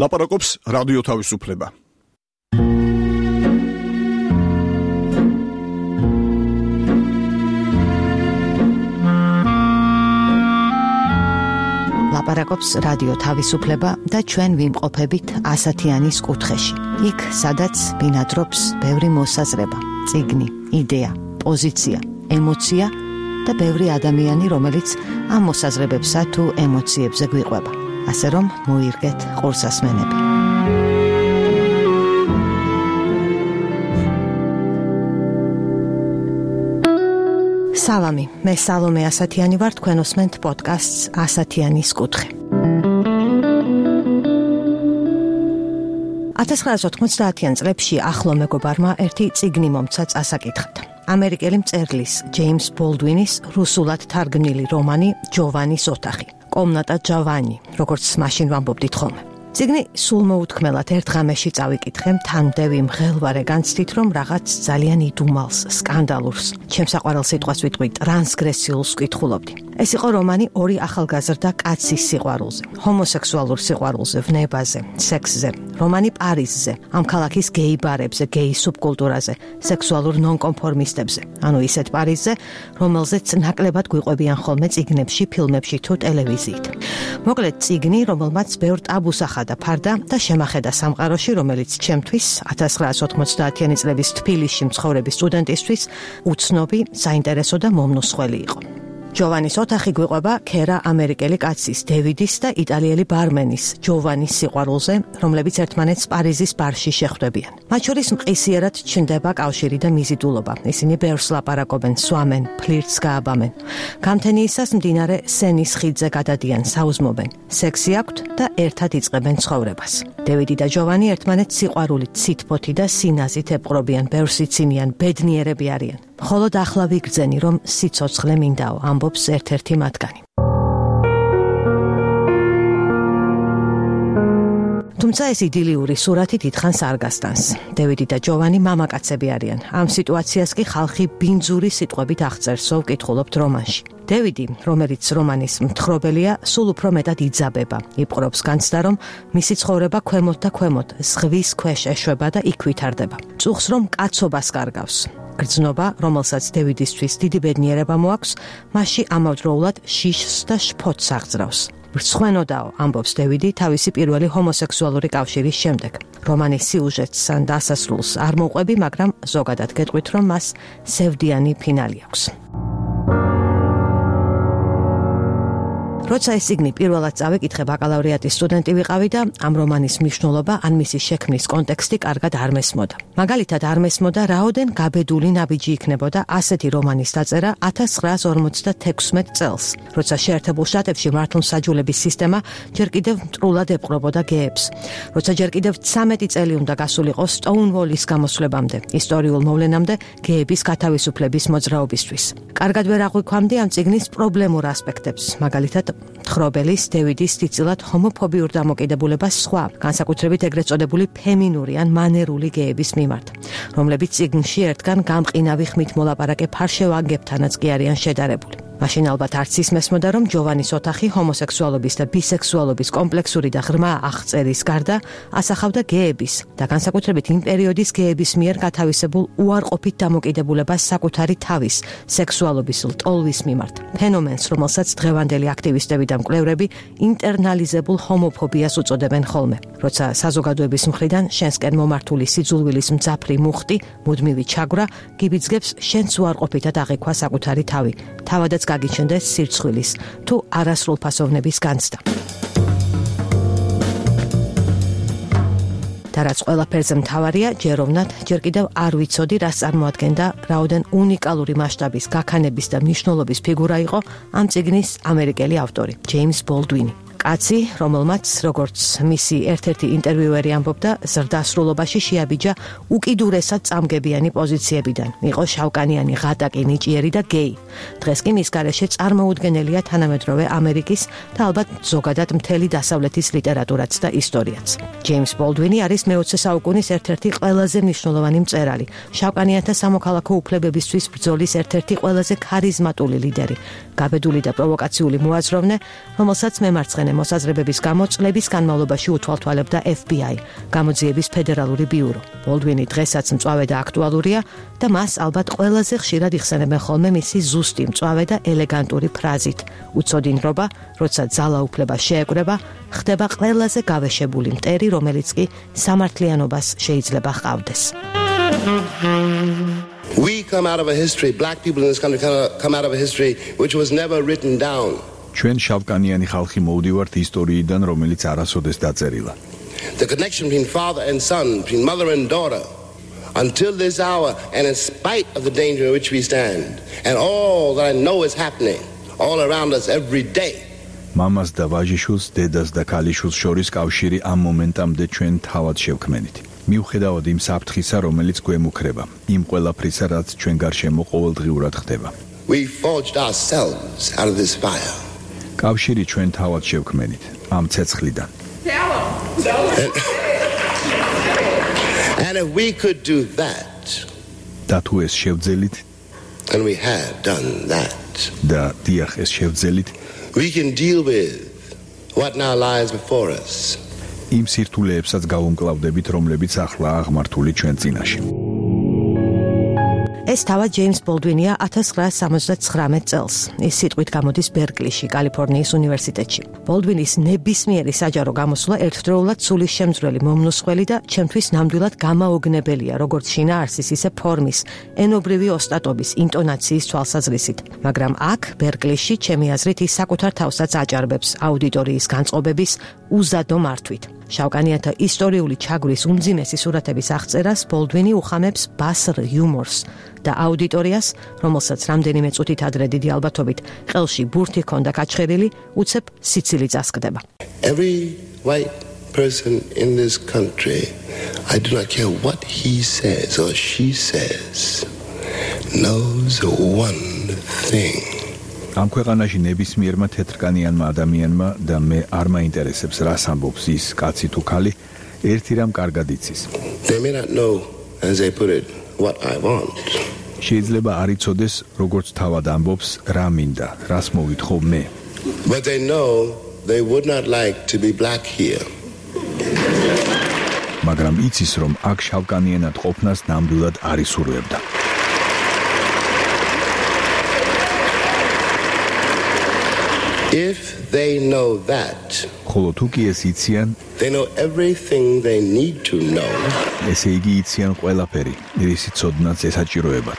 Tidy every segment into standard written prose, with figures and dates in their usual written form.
ლაპარაკობს რადიო თავისუფლება. ლაპარაკობს რადიო თავისუფლება და ჩვენ ვიმყოფებით ასათიანის კუთხეში. იქ, სადაც ბინადრობს ბევრი მოსაზრება, წიგნი, იდეა, პოზიცია, ემოცია და ბევრი ადამიანი, რომელიც ამ მოსაზრებებსა თუ ემოციებზე გვიყვება. ასე რომ მოირგეთ ყურსასმენები. სალამი, მე სალომე ასათიანი ვარ, თქვენ უსმენთ პოდკასტს ასათიანის კუთხე. 1990-იან წლებში ახლო მეგობარმა ერთი წიგნი მომცა წასაკითხად. ამერიკელი მწერლის ჯეიმს ბოლდვინის რუსულად თარგმნილი რომანი ჯოვანის ოთახი. კომნატა ჯავანი, როგორც მაშინ ვამბობდით ხოლმე. წიგნი სულმოუთქმელად ერთ ღამეში წავიკითხე, თანდევი მღელვარე განცდით, რომ რაღაც ძალიან იდუმალს, სკანდალურს, ჩემს საყვარელ სიტყვას ვიტყვი, ტრანსგრესიულს ვკითხულობდი. ეს იყო რომანი ორი ახალგაზრდა კაცის სიყვარულზე, ჰომოსექსუალურ სიყვარულზე, ვნებაზე, სექსზე, რომანი პარიზზე, ამ ქალაქის გეი ბარებზე, გეი სუბკულტურაზე, სექსუალურ ნონკონფორმისტებზე, ანუ ისეთ პარიზზე, რომელზეც ნაკლებად გვიყვებიან ხოლმე წიგნებში, ფილმებში თუ ტელევიზიით. მოკლედ წიგნი, რომელმაც ბევრ ტაბუს ახადა ფარდა და შემახედა სამყაროში, რომელიც ჩემთვის 1990-იანი წლების თბილისში მცხოვრების სტუდენტისთვის უცნობი, საინტერესო და მომნუსხველი იყო. ჯოვანის ოთახი გვიყვება ქერა ამერიკელი კაცის, დევიდის და იტალიელი ბარმენის, ჯოვანის სიყვარულზე, რომლებიც ერთმანეთს პარიზის ბარში შეხვდებიან. მათ შორის მყისიერად ჩნდება კავშირი და მიზიდულობა. ისინი ბევრს ლაპარაკობენ, სვამენ, ფლირტს გააბამენ. გამთენიისას მდინარე სენის ხიდზე გადადიან, საუზმობენ, სექსი აქვთ და ერთად იწყებენ ცხოვრებას. დევიდი და ჯოვანი ერთმანეთს სიყვარულით, სითბოთი და სინაზით ეპყრობიან, ბევრს იცინიან, ბედნიერები არიან. მხოლოდ ახლა ვიგრძენი, რომ სიცოცხლე მინდაო, ამბობს ერთ-ერთი მათგანი. თუმცა ეს იდილიური სურათი დიდხანს არ გასტანს. დევიდი და ჯოვანი მამაკაცები არიან. ამ სიტუაციას კი ხალხი ბინძური სიტყვებით აღწერსო ვკითხულობთ რომანში. დევიდი, რომელიც რომანის მთხრობელია, სულ უფრო მეტად იძაბება. იპყრობს განცდა, რომ მისი ცხოვრება ქვემოთ და ქვემოთ, ზღვის ქვეშ ეშვება და იქ ვითარდება. წუხს, რომ კაცობას კარგავს. გრძნობა, რომელსაც დევიდისთვის დიდი ბედნიერება მოაქვს, მასში ამავდროულად შიშს და შფოთს აღძრავს. რცხვენოდაო, ამბობს დევიდი თავისი პირველი ჰომოსექსუალური კავშირის შემდეგ. რომანის სიუჟეტს ან დასასრულს არ მოვყვები, მაგრამ ზოგადად გეტყვით, რომ მას სევდიანი ფინალი აქვს. როცა ეს წიგნი პირველად წავიკითხე, ბაკალავრიატის სტუდენტი ვიყავი და ამ რომანის მნიშვნელობა ან მისი შექმნის კონტექსტი კარგად არ მესმოდა. მაგალითად არ მესმოდა, რაოდენ გაბედული ნაბიჯი იქნებოდა ასეთი რომანის დაწერა 1956 წელს, როცა შეერთებულ შტატებში მართლმსაჯულების სისტემა ჯერ კიდევ მტრულად ეპყრობოდა გეებს, როცა ჯერ კიდევ 13 წელი უნდა გასულიყო სტოუნვოლის გამოსვლებამდე, ისტორიულ მოვლენამდე გეების გათავისუფლების მოძრაობისთვის. კარგად ვერ აღვიქვამდი ამ წიგნის პრობლემურ ასპექტებს, მაგალითად მთხრობელის დევიდის დიდწილად ჰომოფობიურ დამოკიდებულებას სხვა, განსაკუთრებით ეგრეთ წოდებული ფემინური ან მანერული გეების მიმართ, რომლებიც წიგნში ერთგან გამყინავი ხმით მოლაპარაკე ფარშევანგებთანაც კი არიან შედარებული. მაშინ ალბათ არც ის მესმოდა, რომ ჯოვანის ოთახი ჰომოსექსუალობის და ბისექსუალობის კომპლექსური და ღრმა აღწერის გარდა ასახავდა გეების და განსაკუთრებით იმ პერიოდის გეების მიერ გათავისებულ უარყოფით დამოკიდებულებას საკუთარი თავის, სექსუალობის ლტოლვის მიმართ. ფენომენს, რომელსაც დღევანდელი აქტივისტები და მკვლევრები ინტერნალიზებულ ჰომოფობიას უწოდებენ ხოლმე. როცა საზოგადოების მხრიდან შენსკენ მომართული სიძულვილის მძაფრი მუხტი, მუდმივი ჩაგვრა, გიბიძგებს შენს უარყოფითად აღიქვა საკუთარი თავი, თავადაც გაგიჩნდეს სირცხვილის თუ არასრულფასოვნების განცდა. და რაც ყველაფერზე მთავარია, ჯეროვნად ჯერ კიდევ არ ვიცოდი, რას წარმოადგენდა, რაოდენ უნიკალური მასშტაბის, გაქანების და მნიშვნელობის ფიგურა იყო ამ წიგნის ამერიკელი ავტორი, ჯეიმს ბოლდვინი. კაცი, რომელმაც, როგორც მისი ერთ-ერთი ინტერვიუერი ამბობდა, ზრდასრულობაში შეაბიჯა უკიდურესად წამგებიანი პოზიციებიდან. იყო შავკანიანი, ღატაკი, ნიჭიერი და გეი. დღეს კი მის გარეშე წარმოუდგენელია თანამედროვე ამერიკის და ალბათ ზოგადად მთელი დასავლეთის ლიტერატურაც და ისტორიაც. ჯეიმს ბოლდვინი არის მე-20 საუკუნის ერთ-ერთი ყველაზე მნიშვნელოვანი მწერალი, შავკანიანთა სამოქალაქო უფლებებისთვის ბრძოლის ერთ-ერთი ყველაზე ქარიზმატული ლიდერი, გაბედული და პროვოკაციული მოაზროვნე, რომელსაც მემარცხენე მწვანე მოსაზრებების გამო წლების განმავლობაში უთვალთვალებდა FBI, გამოძიების ფედერალური ბიურო. ბოლდვინი დღესაც მწვავე და აქტუალურია და მას ალბათ ყველაზე ხშირად იხსენებენ ხოლმე მისი ზუსტი მწვავე და ელეგანტური ფრაზით. უცოდინრობა, როცა ძალაუფლება შეეკვრება, ხდება ყველაზე გავეშებული მტერი, რომელიც კი სამართლიანობას შეიძლება ჰყავდეს. We come out of a history, black people in this country come out of a history which was never written down. ჩვენ შავკანიანი ხალხი მოვდივართ ისტორიიდან, რომელიც არასოდეს დაწერილა. The connection between father and son, between mother and daughter, until this hour, and in spite of the danger in which we stand, and all that I know is happening all around us every day. მამას და ვაჟიშვილს, დედას და ქალიშვილს შორის კავშირი ამ მომენტამდე ჩვენ თავად შევქმნით. მიუხედავად იმ საფრთხისა, რომელიც გვემუქრება, იმ ყველაფრისა, რაც ჩვენ გარშემო ყოველდღიურად ხდება. We forged ourselves out of this fire. კავშირი ჩვენ თავად შევქმნით ამ ცეცხლიდან. And if we could do that, და თუ ეს შევძელით, and we have done that, და დიახ ეს შევძელით, we can deal with what now lies before us. იმ სირთულეებსაც გავუმკლავდებით, რომლებიც ახლა აღმართული ჩვენ წინაშე. ეს თავად ჯეიმს ბოლდვინია 1979 წელს. ის სიტყვით გამოდის ბერკლიში, კალიფორნიის უნივერსიტეტში. ბოლდვინის ნებისმიერი საჯარო გამოსვლა ერთდროულად სულისშემძვრელი, მომნუსხველი და ჩემთვის ნამდვილად გამაოგნებელია, როგორც შინაარსის, ისე ფორმის, ენობრივი ოსტატობის, ინტონაციის თვალსაზრისით. მაგრამ აქ, ბერკლიში, ჩემი აზრით, ის საკუთარ თავსაც აჭარბებს აუდიტორიის განწყობების უზადო მართვით. შავკანიანთა ისტორიული ჩაგვრის უმძიმესი სურათების აღწერას ბოლდვინი უხამებს ბასრ იუმორს და აუდიტორიას, რომელსაც რამდენიმე წუთით ადრე დიდი ალბათობით ყელში ბურთი ჰქონდა გაჩხერილი, უცებ სიცილი წასკდება. Every white person in this country, I do not care what he says or she says, knows one thing. ამ ქვეყანაში ნებისმიერმა თეთრკანიანმა ადამიანმა და მე არ მაინტერესებს რას ამბობს ის კაცი თუ ქალი, ერთი რამ კარგად იცის. They may not know, as they put it, what I want. შეიძლება არ იცოდეს, როგორც თავად ამბობს, რა მინდა, რას მოვითხოვ მე. But they know they would not like to be black here. მაგრამ იცის, რომ აქ შავკანიანად ყოფნას ნამდვილად არ ისურვებდა. If they know that, ხოლო თუ კი ეს იციან, they know everything they need to know. ესე იგი იციან ყველაფერი, რის ცოდნაც ესაჭიროებათ.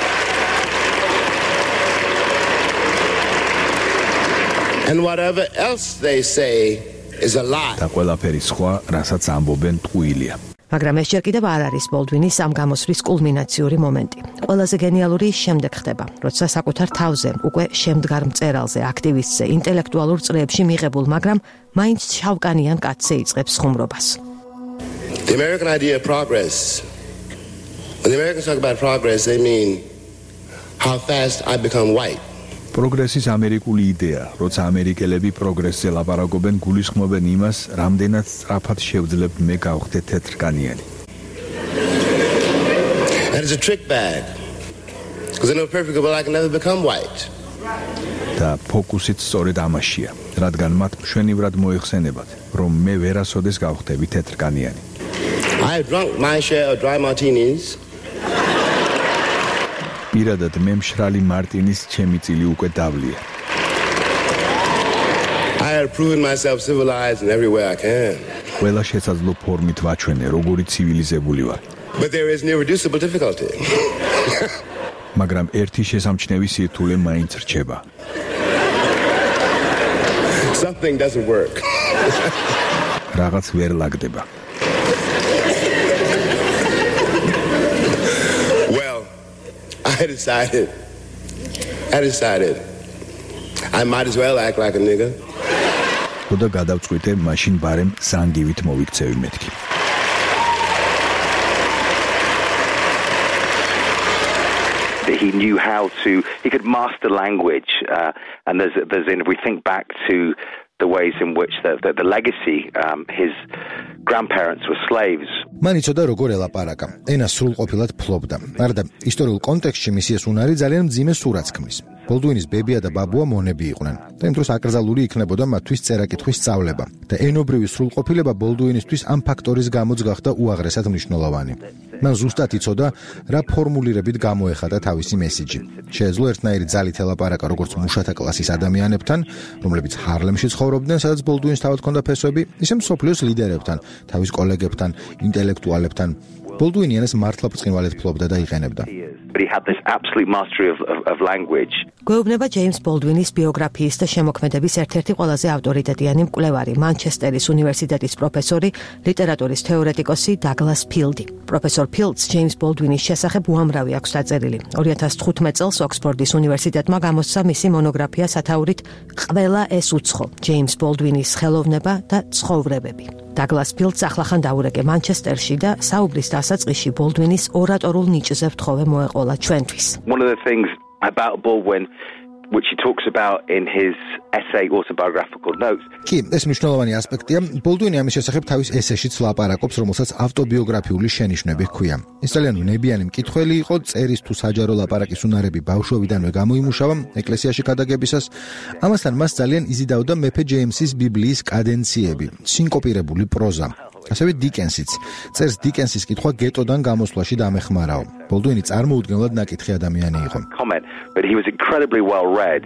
And whatever else they say is a lie. და ყველაფერი სხვა, რასაც ამბობენ, ტყუილია. მაგრამ ეს ჯერ კიდევ არ არის ბოლდვინის ამ გამოსვლის კულმინაციური მომენტი. ყველაზე გენიალური ის შემდეგ ხდება, როცა საკუთარ თავზე, უკვე შემდგარ მწერალზე, აქტივისტზე, ინტელექტუალურ წრეებში მიღებულ, მაგრამ მაინც შავკანიან კაცზე იწყებს ხუმრობას. The American idea of progress. When the Americans talk about progress, they mean how fast I become white. პროგრესის ამერიკული იდეა, როცა ამერიკელები პროგრესზე ლაპარაკობენ, გულისხმობენ იმას, რამდენად სწრაფად შევძლებ მე გავხდე თეთრკანიანი. And it's a trick bag. Because I know perfectly well I can never become white. და ფოკუსით სწორედ ამაშია, რადგან მათ მშვენივრად მოიხსენებათ, რომ მე ვერასოდეს გავხდები თეთრკანიანი. I have drunk my share of dry martinis. პირადად მე მშრალი მარტინის ჩემი წილი უკვე დავლია. I have proven myself civilized in every way I can. ყველა შესაძლო ფორმით ვაჩვენე, როგორი ცივილიზებული ვარ. But there is an irreducible difficulty. მაგრამ ერთი შესამჩნევი სირთულე მაინც რჩება. Something doesn't work. რაღაც ვერ ლაგდება. Well, I decided I might as well act like a nigger. ხოდა გადავწყვიტე, მაშინ ბარემ სანგივით მოვიქცევი მეთქი. He knew how to, he could master language, and if we think back to the ways in which the legacy, his grandparents were slaves. მან იცოდა როგორ ელაპარაკა, ენა სრულყოფილად ფლობდა. არა და ისტორიულ კონტექსტში მისი ეს უნარი ძალიან მძიმე სურათს ქმნის. ბოლდუინის ბებია და ბაბუა მონები იყვნენ. და იმ დროს აკრძალული იქნებოდა მათთვის წერა-კითხვის სწავლება. და ენობრივი სრულყოფილება ბოლდუინისთვის ამ ფაქტორის გამოც გახდა უაღრესად მნიშვნელოვანი. მან ზუსტად იცოდა, რა ფორმულირებით გამოეხატა თავისი მესიჯი. შეეძლო ერთნაირი ძალით ელაპარაკა როგორც მუშათა კლასის ადამიანებთან, რომლებიც ჰარლემში ცხოვრობდნენ, სადაც ბოლდუინს თავად ჰქონდა ფესვები, ისე მსოფლიოს ლიდერებთან, თავის კოლეგებთან, ინტელექტუალებთან. ბოლდუინი ენას მართლა ბრწყინვალედ ფლობდა და იყენებდა. But he had this absolute mastery of language. გვეუბნება ჯეიმს ბოლდუინის ბიოგრაფიის და შემოქმედების ერთ-ერთი ყველაზე ავტორიტეტიანი მკვლევარი, მანჩესტერის უნივერსიტეტის პროფესორი, ლიტერატურის თეორეტიკოსი დაგლას ფილდი. პროფესორ ფილდს ჯეიმს ბოლდუინის შესახებ უამრავი აქვს დაწერილი. 2015 წელს ოქსფორდის უნივერსიტეტმა გამოსცა მისი მონოგრაფია სათაურით „ყველა ეს უცხო: ჯეიმს ბოლდუინის ხელოვნება და ცხოვრებები“. დაგლას ფილდს ახლახან დაურეკე მანჩესტერში და საუბრის დასაწყისში ბოლდუინის ორატორულ ნიჭზე ვთხოვე მოეყოლა ჩვენთვის. One of the things about Baldwin, which he talks about in his essay autobiographical notes. კი, ეს მნიშვნელოვანი ასპექტია. ბოლდუინი ამის შესახებ თავის ესეშიც ლაპარაკობს, რომელსაც ავტობიოგრაფიული შენიშვნები ჰქვია. ის ძალიან ნებიანი მკითხველი იყო, წერის თუ საჯარო ლაპარაკის უნარები ბავშვობიდანვე გამოიმუშავა ეკლესიაში გადაგებისას. ამასთან მას ძალიან იზიდავდა მეფე ჯეიმსის ბიბლიის კადენციები, სინკოპირებული პროზა. ასევე დიკენსიც. წერს დიკენსის კითხვა გეტოდან გამოსვლაში დამეხმარაო. ბოლდუინი წარმოუდგენლად ნაკითხი ადამიანი იყო. But he was incredibly well read.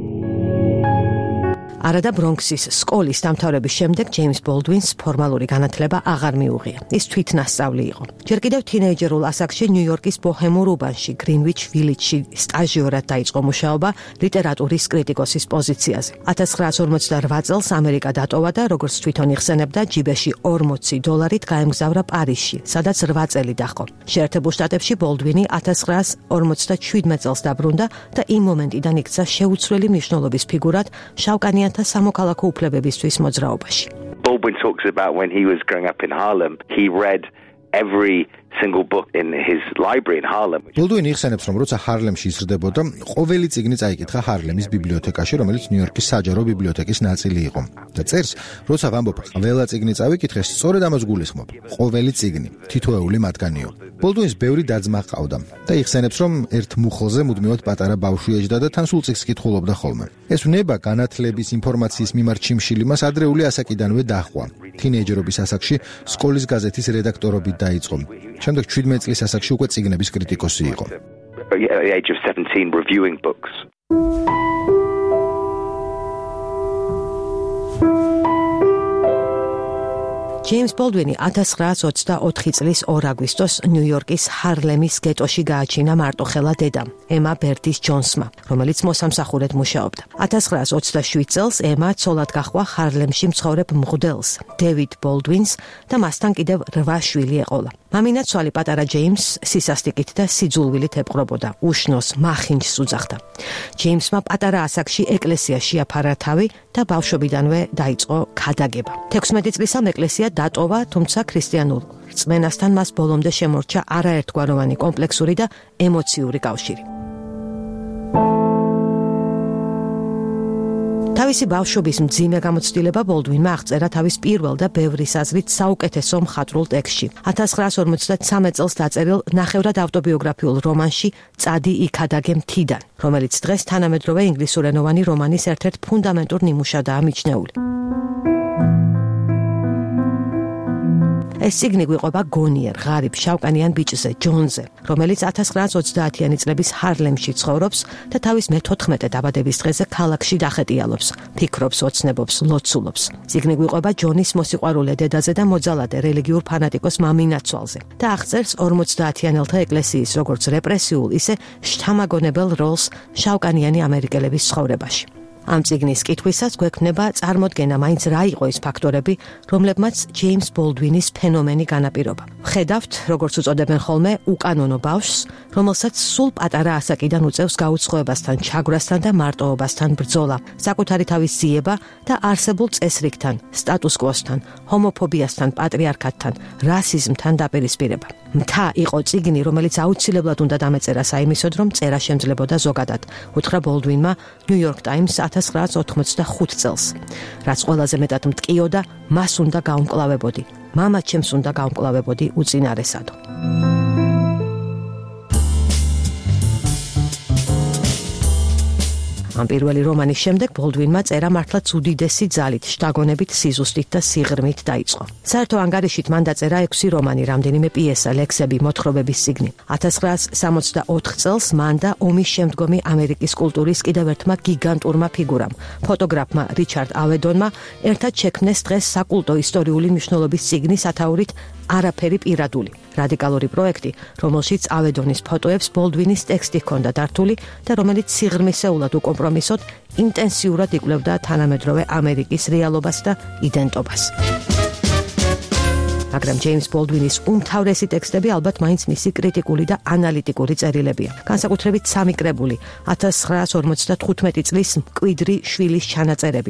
არადა ბრონქსის სკოლის დამთავრების შემდეგ ჯეიმს ბოლდუინს ფორმალური განათლება აღარ მიუღია. ის თვითნასწავლი იყო. ჯერ კიდევ თინეიჯერულ ასაკში ნიუ-იორკის ბოჰემურ უბანში, გრინვიჩ ვილიჯში სტაჟიორად დაიწყო მუშაობა ლიტერატურის კრიტიკოსის პოზიციაზე. 1948 წელს ამერიკა დატოვა და როგორც თვითონ იხსენებდა, ჯიბეში $40 გაემგზავრა პარიზში, სადაც 8 წელი დაჰყო. შეერთებულ შტატებში ბოლდუინი 1957 წელს დაბრუნდა და იმ მომენტიდან იქცა შეუცვლელი მნიშვნელობის ფიგურად შავკანიანთა სამოქალაქო უფლებებისთვის მოძრაობაში. Baldwin talks about when he was growing up in Harlem, he read every single book in his library in Harlem. ბოლდუინი იხსენებს, რომ როცა ჰარლემში იზრდებოდა, ყოველი წიგნი წაიკითხა ჰარლემის ბიბლიოთეკაში, რომელიც ნიუ-იორკის საჯარო ბიბლიოთეკის ნაწილი იყო. და წერს, როცა ვამბობ, ყველა წიგნი წავიკითხე, სწორედ ამას გულისხმობ. ყოველი წიგნი, თითოეული მათგანიო. ბოლდუინს ბევრი და-ძმა ჰყავდა და იხსენებს, რომ ერთ მუხლზე მუდმივად პატარა ბავშვი ეჯდა და თან სულ წიგნს კითხულობდა ხოლმე. ეს უნება განათლების, ინფორმაციის მიმართ ჩიმშილი მას ადრეული ასაკიდანვე დაჰყვა. თინეიჯერობის ასაკში სკოლის გაზეთის რედაქტორობით დაიწყო. შემდეგ 17 წლის ასაკში უკვე წიგნების კრიტიკოსი იყო. At the age of 17 reviewing books. ჯეიმს ბოლდუინი 1924 წლის 2 აგვისტოს ნიუ-იორკის ჰარლემის გეტოში გააჩინა მარტოხელა დედამ, ემა ბერტის ჯონსმა, რომელიც მოსამსახურედ მუშაობდა. 1927 წელს ემა ცოლად გაჰყვა ჰარლემში მცხოვრებ მღვდელს, დევიდ ბოლდუინს და მასთან კიდევ 8 შვილი ეყოლა. მამინაცვალი პატარა ჯეიმს სისასტიკით და სიძულვილით ეპყრობოდა, უშნოს მახინჯს უძახდა. ჯეიმსმა პატარა ასაკში ეკლესიაში აფარა თავი და ბავშვობიდანვე დაიწყო ქადაგება. 16 წლისამ ეკლესია დატოვა, თუმცა ქრისტიანულ რწმენასთან მას ბოლომდე შემორჩა არაერთგვაროვანი კომპლექსური და ემოციური კავშირი. თავისი ბავშვობის მძიმე გამოცდილება ბოლდუინმა აღწერა თავის პირველ და ბევრის აზრით საუკეთესო მხატვრულ ტექსტში. 1953 წელს დაწერილ ნახევრად ავტობიოგრაფიულ რომანში „წადი იქადაგე მთიდან“, რომელიც დღეს თანამედროვე ინგლისურენოვანი რომანის ერთ-ერთ ფუნდამენტურ ნიმუშადაა მიჩნეული. ეს წიგნი გვიყვება გონიერ, ღარიბ, შავკანიან ბიჭზე, ჯონზე, რომელიც 1930-იანი წლების ჰარლემში ცხოვრობს და თავის მე-14 დაბადების დღეზე ქალაქში დახეტიალობს, ფიქრობს, ოცნებობს, ლოცულობს. წიგნი გვიყვება ჯონის მოსიყვარულე დედაზე და მოძალადე რელიგიურ ფანატიკოს მამინაცვალზე და აღწერს 50-იანელთა ეკლესიის როგორც რეპრესიულ, ისე შთამაგონებელ როლს შავკანიანი ამერიკელების ცხოვრებაში. ამ წიგნის კითხვისას გვექნება წარმოდგენა მაინც რა იყო ის ფაქტორები, რომლებმაც ჯეიმს ბოლდუინის ფენომენი განაპირობა. ვხედავთ, როგორც უწოდებენ ხოლმე, უკანონო ბავშვს, რომელსაც სულ პატარა ასაკიდან უწევს გაუცხოებასთან, ჩაგვრასთან და მარტოობასთან ბრძოლა, საკუთარი თავის ძიება და არსებულ წესრიგთან, სტატუს-კვოსთან, ჰომოფობიასთან, პატრიარქატთან, რასიზმთან დაპირისპირება. მთა იყო წიგნი, რომელიც აუცილებლად უნდა დამეწერა საიმისოდ, რომ წერა შემძლებოდა ზოგადად, უთხრა ბოლდუინმა ნიუ-იორკ ტაიმს 1985 წელს. რაც ყველაზე მეტად მტკიოდა, მას უნდა გაუმკლავებოდი. მამა ჩემს უნდა გაუმკლავებოდი უწინარესადო. ამ პირველი რომანის შემდეგ ბოლდვინმა წერა მართლაც უდიდესი ძალით, შთაგონებით, სიზუსტით და სიღრმით დაიწყო. საერთო ანგარიშით მან დაწერა 6 რომანი, რამდენიმე პიესა, ლექსები, მოთხრობების წიგნი. 1964 წელს მან და ომის შემდგომი ამერიკის კულტურის კიდევ ერთმა გიგანტურმა ფიგურამ, ფოტოგრაფმა რიჩარდ ავედონმა ერთად შექმნეს დღეს საკულტო ისტორიული მნიშვნელობის წიგნი სათაურით არაფერი პირადული. რადიკალური პროექტი, რომელშიც ავედონის ფოტოებს ბოლდვინის ტექსტი ჰქონდა დართული და რომელიც სიღრმისეულად უკომპრომისოდ ინტენსიურად იკვლევდა თანამედროვე ამერიკის რეალობას და იდენტობას. მაგრამ ჯეიმს ბოლდვინის უმთავრესი ტექსტები ალბათ მაინც მისი კრიტიკული და ანალიტიკური წერილებია. განსაკუთრებით სამი კრებული, 1955 წლის მკვიდრი შვილის ჩანაწერები,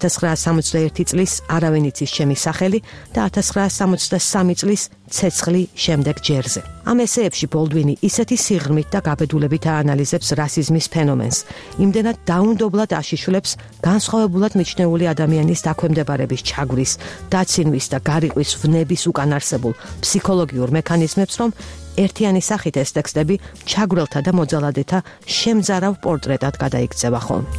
1961 წლის არავინ იცის ჩემი სახელი და 1963 წლის ცეცხლი შემდეგ ჯერზე. ამ ესეებში ბოლდვინი ისეთი სიღრმით და გაბედულებით აანალიზებს რასიზმის ფენომენს, იმდენად დაუნდობლად აშიშვლებს განსხვავებულად მიჩნეული ადამიანის დაქვემდებარების ჩაგვრის, დაცინვის და გარიყვის ვნების უკან არსებულ ფსიქოლოგიურ მექანიზმებს, რომ ერთიანი სახით ეს ტექსტები ჩაგვრელთა და მოძალადეთა შემძარავ პორტრეტად გადაიქცევა ხოლმე.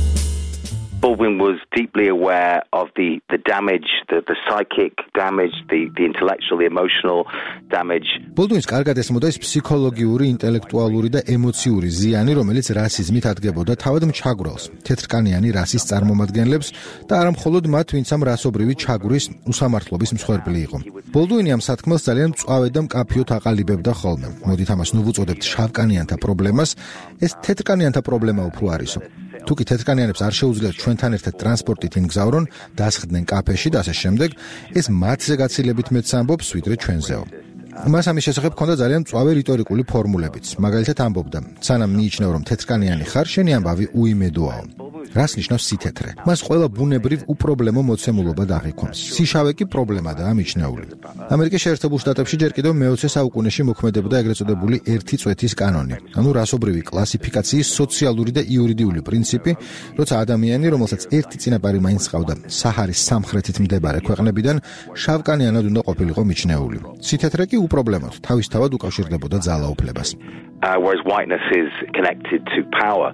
Baldwin was deeply aware of the damage, the psychic damage, the intellectual, the emotional damage. ბოლდვინს კარგად ესმოდა ის ფსიქოლოგიური, ინტელექტუალური და ემოციური ზიანი, რომელიც რასიზმით ადგებოდა თავად მჩაგვრელს, თეთრკანიანი რასის წარმომადგენლებს და არა მხოლოდ მათ, ვინც ამ რასობრივი ჩაგვრის უსამართლობის მსხვერპლი იყო. ბოლდვინი ამ სათქმელს ძალიან მწვავედ და მკაფიოდ აყალიბებდა ხოლმე. მოდით ამას ნუ ვუწოდებთ შავკანიანთა პრობლემას, ეს თეთრკანიანთა პრობლემა უფრო არისო. თუ კი თეთრკანიანებს არ შეუძლიათ ჩვენთან ერთად ტრანსპორტით იმგზავრონ, დასხდნენ კაფეში და ასე შემდეგ, ეს მათზე გაცილებით მეც ამბობს, ვიდრე ჩვენზეო. მას ამის შესახებ ჰქონდა ძალიან მწვავე რიტორიკული ფორმულებიც. მაგალითად ამბობდა: "სანამ მიიჩნევ, რომ თეთრკანიანი ხარ, შენი ამბავი უიმედოაო." რას ნიშნავს სითეთრე? მას ყველა ბუნებრივ უპრობლემო მოცემულობა დაღიქონს. სიშავე კი პრობლემადაა მიჩნეული. ამერიკის შეერთებულ შტატებში ჯერ კიდევ მე-20 საუკუნეში მოქმედებდა ეგრეთ წოდებული ერთი წვეთის კანონი, ანუ რასობრივი კლასიფიკაციის სოციალური და იურიდიული პრინციპი, როცა ადამიანი, რომელსაც ერთი წინაპარი მაინც ჰყავდა საჰარის სამხრეთით მდებარე ქვეყნებიდან, შავკანიანად უნდა ყოფილიყო მიჩნეული. სითეთრე კი უპრობლემოდ, თავისთავად უკავშირდებოდა ძალაუფლებას. Whereas whiteness is connected to power.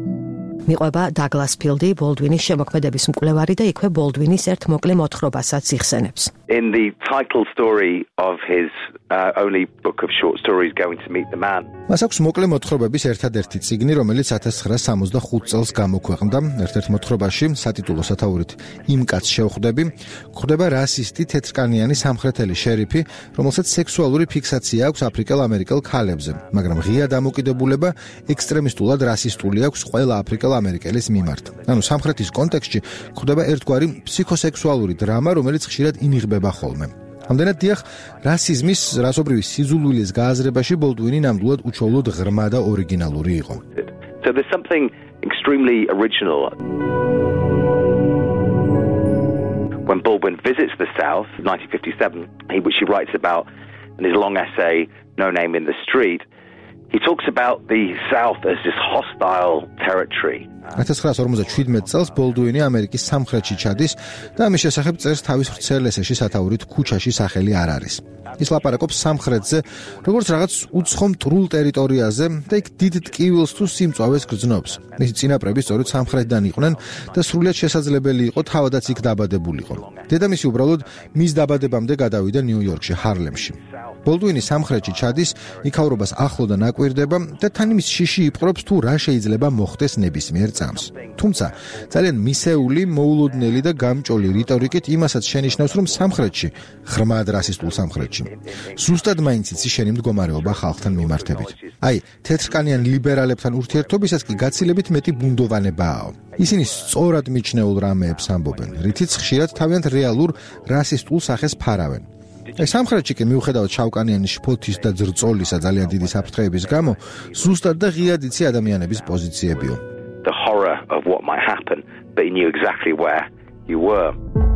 მიყვება დაგლას ფილდი, ბოლდვინის შემოქმედების მკვლევარი და იქვე ბოლდვინის ერთ მოკლე მოთხრობასაც იხსენებს. In the title story of his only book of short stories, Going to Meet the Man. მას აქვს მოკლე მოთხრობების ერთადერთი წიგნი, რომელიც 1965 წელს გამოქვეყნდა. ერთ-ერთ მოთხრობაში, სატიტულო სათაურით "იმ კაცს შევხვდები", გვხვდება რასისტი თეთრკანიანი სამხრეთელი შერიფი, რომელსაც სექსუალური ფიქსაცია აქვს აფრიკელ-ამერიკელ ქალებზე, მაგრამ ღია დამოკიდებულება ექსტრემისტულად რასისტული აქვს ყველა აფრიკელ-ამერიკელის მიმართ. ანუ სამხრეთის კონტექსტში გვხვდება ერთგვარი ფსიქოსექსუალური დრამა, რომელიც ხშირად ინიღბება ხოლმე. ამდენად დიახ, რასიზმის, რასობრივი სიზულვილის გააზრებაში ბოლდვინი ნამდვილად უჩვეულოდ ღრმა და ორიგინალური იყო. So there's something extremely original. When Baldwin visits the South, 1957, which he writes about in his long essay, No Name in the Street, he talks about the South as this hostile territory. 1957 წელს ბოლდვინი ამერიკის სამხრეთში ჩადის და ამის შესახებ წერს თავის ვრცელ ესეში სათაურით "ქუჩაში სახელი არ არის". ის ლაპარაკობს სამხრეთზე, როგორც რაღაც უცხო მტრულ ტერიტორიაზე და იქ დიდ ტკივილს თუ სიმწვავეს გრძნობს. მისი წინაპრები სწორედ სამხრეთიდან იყვნენ და სრულიად შესაძლებელი იყო თავადაც იქ დაბადებულიყო. დედამისი უბრალოდ მის დაბადებამდე გადავიდა ნიუ-იორკში, ჰარლემში. ბოლდვინი სამხრეთში ჩადის, იქაურობას ახლოდან აკვირდება და თან იმის შიში იპყრობს თუ რა შეიძლება მოხდეს ნებისმიერ წამს. თუმცა ძალიან მისეული, მოულოდნელი და გამჭოლი რიტორიკით იმასაც შენიშნავს, რომ სამხრეთში, ღრმად რასისტულ სამხრეთში, ზუსტად მაინც იცის შენი მდგომარეობა ხალხთან მიმართებით. აი, თეთრკანიან ლიბერალებთან ურთიერთობისას კი გაცილებით მეტი ბუნდოვანებაა. ისინი სწორად მიჩნეულ რამეებს ამბობენ, რითიც ხშირად თავიანთ რეალურ რასისტულ სახეს ფარავენ. სამხრეთში კი მიუხედავად შავკანიანის შფოთის და ძრწოლისა ძალიან დიდი საფრთხეების გამო, ზუსტად და ღიად იცი ადამიანების პოზიციებიო. The horror of what might happen, but he knew exactly where you were.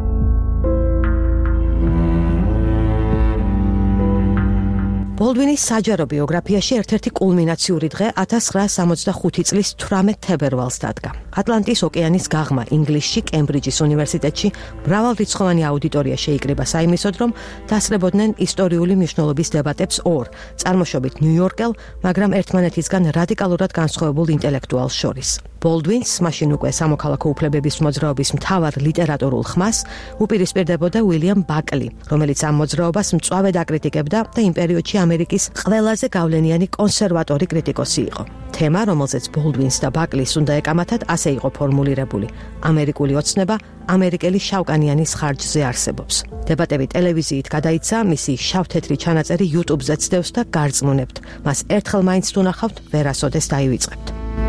ბოლდვინის საჯარო ბიოგრაფიაში ერთ-ერთი კულმინაციური დღე 1965 წლის 18 თებერვალს დადგა. ატლანტის ოკეანის გაღმა ინგლისში, კემბრიჯის უნივერსიტეტში მრავალრიცხოვანი აუდიტორია შეიკრიბა საიმისოდ, რომ დასწრებოდნენ ისტორიული მნიშვნელობის დებატებს ორ, წარმოშობით ნიუ-იორკელ, მაგრამ ერთმანეთისგან რადიკალურად განსხვავებულ ინტელექტუალს შორის. ბოლდვინს, მაშინ უკვე სამოქალაქო უფლებების მოძრაობის მთავარ ლიტერატურულ ხმას, უპირისპირდებოდა უილიამ ბაკლი, რომელიც ამ მოძრაობას მწვავედ აკრიტიკებდა და იმ პერიოდში ამერიკის ყველაზე გავლენიანი კონსერვატორი კრიტიკოსი იყო. თემა, რომელზეც ბოლდვინს და ბაკლის უნდა ეკამათათ, ასე იყო ფორმულირებული: ამერიკული ოცნება ამერიკელი შავკანიანის ხარჯზე არსებობს. დებატები ტელევიზიით გადაიცა, მისი შავ-თეთრი ჩანაწერი YouTube-ზეც დევს და გარწმუნებთ, მას ერთხელ მაინც თუ ნახავთ, ვერასოდეს დაივიწყებთ.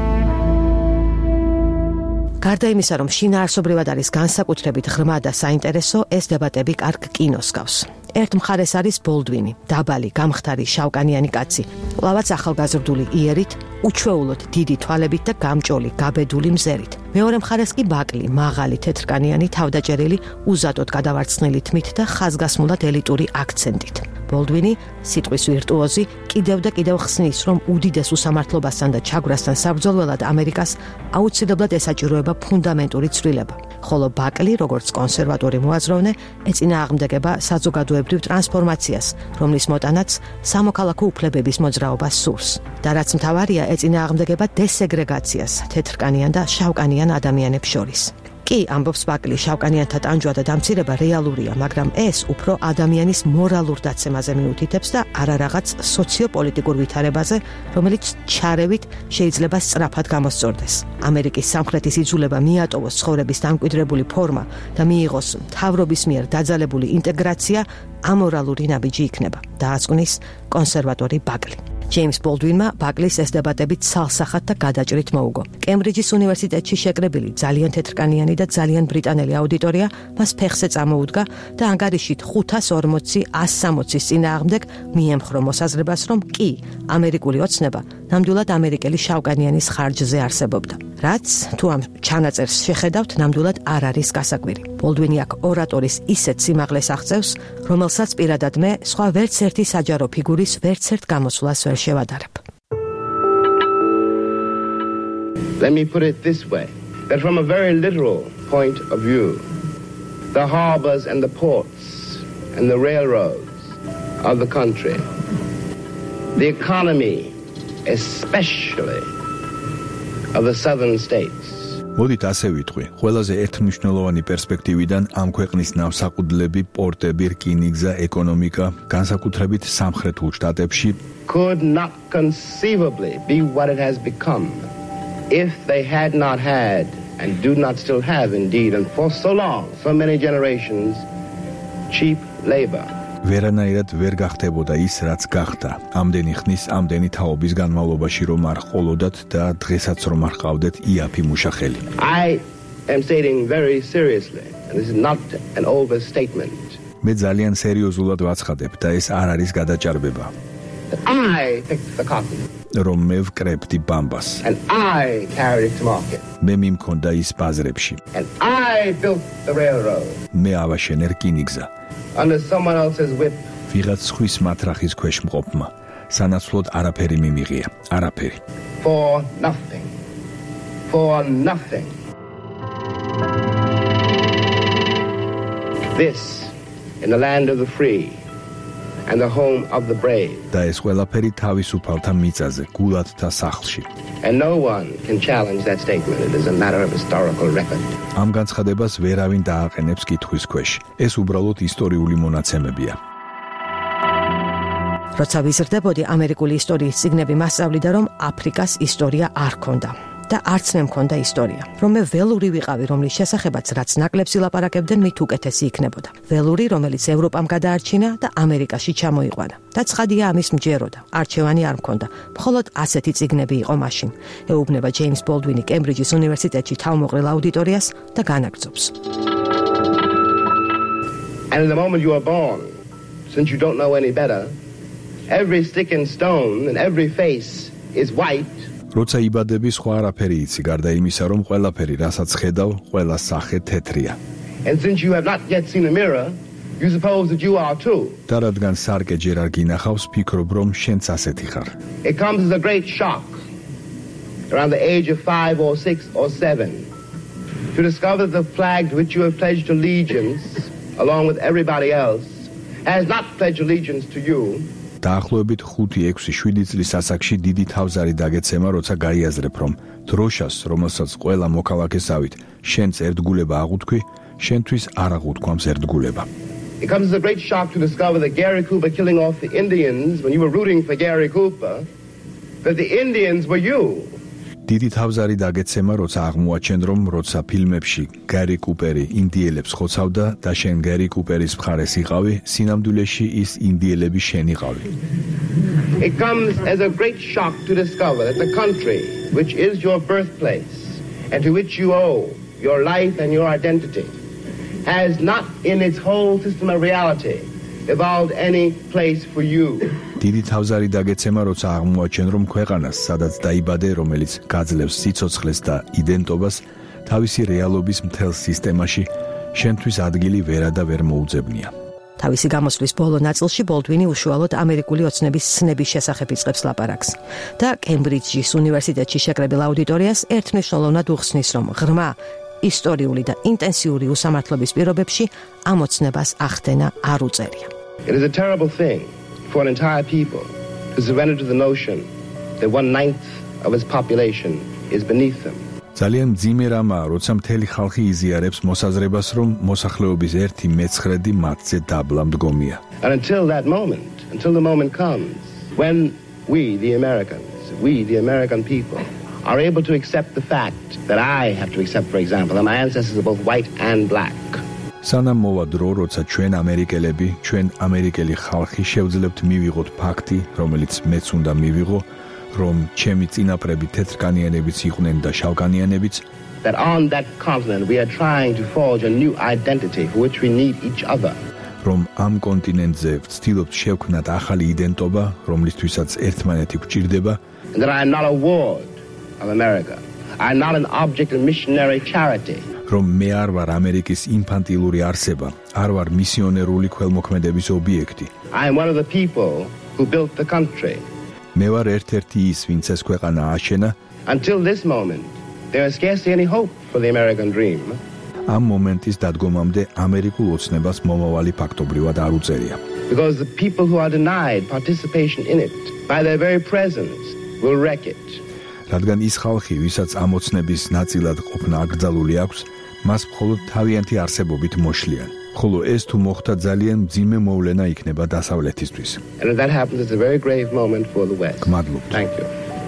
გარდა იმისა, რომ შინაარსობრივად არის განსაკუთრებით ღრმა და საინტერესო, ეს დებატები კარგ კინოს გავს. ერთ მხარეს არის ბოლდვინი, დაბალი, გამხდარი, შავკანიანი კაცი, კვლავაც ახალგაზრდული იერით, უჩვეულოდ დიდი თვალებით და გამჭოლი, გაბედული მზერით. მეორე მხარეს კი ბაკლი, მაღალი, თეთრკანიანი, თავდაჭერილი, უზადოდ გადავარცხნილი თმით და ხაზგასმულად ელიტური აქცენტით. ბოლდვინი, სიტყვის ვირტუოზი, კიდევ და კიდევ ხსნის, რომ უდიდეს უსამართლობასთან და ჩაგვრასთან საბრძოლველად ამერიკას აუცილებლად ესაჭიროება ფუნდამენტური ცვლილება. ხოლო ბაკლი, როგორც კონსერვატორი მოაზროვნე, ეწინააღმდეგება საზოგადოებრივ ტრანსფორმაციას, რომლის მოტანაც სამოქალაქო უფლებების მოძრაობას სურს. და რაც მთავარია, ეწინააღმდეგება დესეგრეგაციას თეთრკანიან და შავკანიან ადამიანებს შორის. კი, ამბობს ბაკლი, შავკანიანთა ტანჯვა და დამცირება რეალურია, მაგრამ ეს უფრო ადამიანის მორალურ დაცემაზე მიუთითებს და არა რაღაც სოციოპოლიტიკურ ვითარებაზე, რომელიც ჩარევით შეიძლება სწრაფად გამოსწორდეს. ამერიკის სამხრეთის იძულება მიატოვოს ცხოვრების დამკვიდრებული ფორმა და მიიღოს მთავრობის მიერ დაძალებული ინტეგრაცია ამორალური ნაბიჯი იქნება, დაასკვნის კონსერვატორი ბაკლი. ჯეიმს ბოლდვინმა ბაკლის ეს დებატებით ცალსახად და გადაჭრით მოუგო. კემბრიჯის უნივერსიტეტში შეკრებილი ძალიან თეთრკანიანი და ძალიან ბრიტანელი აუდიტორია მას ფეხზე წამოუდგა და ანგარიშით 540-160-ის წინააღმდეგ მიემხრო მოსაზრებას, რომ კი, ამერიკული ოცნება ნამდვილად ამერიკელი შავკანიანის ხარჯზე არსებობდა. რაც, თუ ამ ჩანაწერს შეხედავთ, ნამდვილად არ არის გასაკვირი. ბოლდვინი აქ ორატორის ისეთ სიმაღლეს აღწევს, რომელსაც პირადად მე სხვა ვერც ერთი საჯარო ფიგურის ვერც ერთ გამოსვლას ვერ შევადარებ. Let me put it this way, that from a very literal point of view, the harbors and the ports and the railroads of the country, the economy, especially of the southern states. მოდით ასე ვიტყვი, ყველაზე ერთმნიშვნელოვანი პერსპექტივიდან ამ ქვეყნის ნავსაყუდლები, პორტები, რკინიგზა, ეკონომიკა, განსაკუთრებით სამხრეთულ შტატებში could not conceivably be what it has become if they had not had and do not still have indeed and for so long, so many generations, cheap labor. ვერანაირად ვერ გახდებოდა ის, რაც გახდა. ამდენი ხნის, ამდენი თაობის განმავლობაში რომ არ ყოლოდათ და დღესაც რომ არ ყავდეთ იაფი მუშახელი. I am stating very seriously, and this is not an overstatement. მე ძალიან სერიოზულად ვაცხადებ და ეს არ არის გადაჭარბება. I picked the cotton. რომ მე ვკრებდი ბამბას. And I carried it to market. მე მიმქონდა ის ბაზრებში. And I built the railroad. მე ავაშენე რკინიგზა. Under someone else's whip. ვიღაც სხვის მათრახის ქვეშ მყოფმა. სანაცვლოდ არაფერი მიმიღია. არაფერი. For nothing. For nothing. This in the land of the free and the home of the brave. და ეს ყველაფერი თავისუფალთა მიწაზე, გულადთა სახლში. And no one can challenge that statement. It is a matter of historical record. ამ განცხადებას ვერავინ დააყენებს კითხვის ქვეშ. ეს უბრალოდ ისტორიული მონაცემებია. როცა ვიზრდებოდი ამერიკული ისტორიის წიგნები მასწავლიდა, რომ აფრიკას ისტორია არ ქონდა. და არც მე მქონდა ისტორია. რომ მე ველური ვიყავი, რომლის შესახებაც რაც ნაკლებს ილაპარაკებდნენ, მით უკეთესი იქნებოდა. ველური, რომელიც ევროპამ გადაარჩინა და ამერიკაში ჩამოიყვანა. და ცხადია ამის მჯეროდა. არჩევანი არ მქონდა. მხოლოდ ასეთი წიგნები იყო მაშინ. ეუბნება ჯეიმს ბოლდვინი კემბრიჯის უნივერსიტეტში თავმოყრილ აუდიტორიას და განაგრძობს. And in the moment you are born, since you don't know any better, every stick and stone and every face is white. როცა იბადები, სხვა არაფერი იცი, გარდა იმისა, რომ ყველაფერი, რასაც ხედავ, ყველა სახე თეთრია. And since you have not yet seen a mirror, you suppose that you are too. და რადგან სარკე ჯერ არ გინახავს, ფიქრობ, რომ შენც ასეთი ხარ. It comes as a great shock around the age of 5 or 6 or 7 to discover that the flag to which you have pledged allegiance, along with everybody else, has not pledged allegiance to you. დაახლოებით 5-6-7 წლის ასაკში დიდი თავზარი დაგეცემა, როცა გაიაზრებ, რომ დროშას, რომელსაც ყველა მოქალაქეს ავით, შენც ერთგულება აღუთქვი, შენთვის არ აღუთქვამს ერთგულება. It comes as a great shock to discover that Gary Cooper killing off the Indians when you were rooting for Gary Cooper, that the Indians were you. დიდი თავზარი დაგეცემა, როცა აღმოაჩენ, რომ როცა ფილმებში გარი კუპერი ინდიელებს ხოცავდა და შენ გარი კუპერის მხარეს იყავი, სინამდვილეში ის ინდიელები შენ იყავი. It comes as a great shock to discover that the country, which is your birthplace and to which you owe your life and your identity, has not in its whole system of reality evolved any place for you. დიდი თავზარი დაგეცემა, როცა აღმოაჩენ, რომ ქვეყანას, სადაც დაიბადე, რომელიც გაძლევს სიცოცხლეს და იდენტობას, თავისი რეალობის მთელ სისტემაში შენთვის ადგილი ვერა და ვერ მოუძებნია. თავისი გამოსვლის ბოლო ნაწილში ბოლდვინი უშუალოდ ამერიკული ოცნების ცნების შესახებ იწყებს ლაპარაკს და კემბრიჯის უნივერსიტეტში შეკრებილ აუდიტორიას ერთმნიშვნელოვნად უხსნის, რომ ღრმა ისტორიული და ინტენსიური უსამართლობის პირობებში ამ ოცნებას ახდენა არ უწერია. It is a terrible thing for an entire people to surrender to the notion that 1/9 of its population is beneath them. ძალიან მძიმე რამაა, როცა მთელი ხალხი იზიარებს მოსაზრებას, რომ მოსახლეობის 1/9 მათზე დაბლა მდგომია. And until the moment comes when we, the American people, are able to accept the fact that I have to accept, for example, that my ancestors are both white and black. სანამ მოვა დრო, როცა ჩვენ ამერიკელები, ჩვენ ამერიკელი ხალხი შევძლებთ მივიღოთ ფაქტი, რომელიც მეც უნდა მივიღო, რომ ჩემი წინაპრები თეთრკანიანებიც იყვნენ და შავკანიანებიც, that on that continent we are trying to forge a new identity for which we need each other. რომ ამ კონტინენტზე ვცდილობთ შევქმნათ ახალი იდენტობა, რომლისთვისაც ერთმანეთი გვჭირდება, and that I am not a ward of America. I am not an object of missionary charity. რომ მე არ ვარ ამერიკის ინფანტილური არსება, არ ვარ მისიონერული ქველმოქმედების ობიექტი. I am one of the people who built the country. მე ვარ ერთ-ერთი ის, ვინც ეს ქვეყანა აშენა. Until this moment, there is scarcely any hope for the American dream. ამ მომენტის დადგომამდე ამერიკულ ოცნებას მომავალი ფაქტობრივად არ უწერია. Because the people who are denied participation in it by their very presence will wreck it. რადგან ის ხალხი, ვისაც ამ ოცნების ნაწილად ყოფნა აკრძალული აქვს, მას მხოლოდ თავიანთი არსებობით მოშლიან. ხოლო ეს თუ მოხდა, ძალიან მძიმე მოვლენა იქნება დასავლეთისთვის. And if that happens, it's a very grave moment for the West. გმადლობთ. Thank you.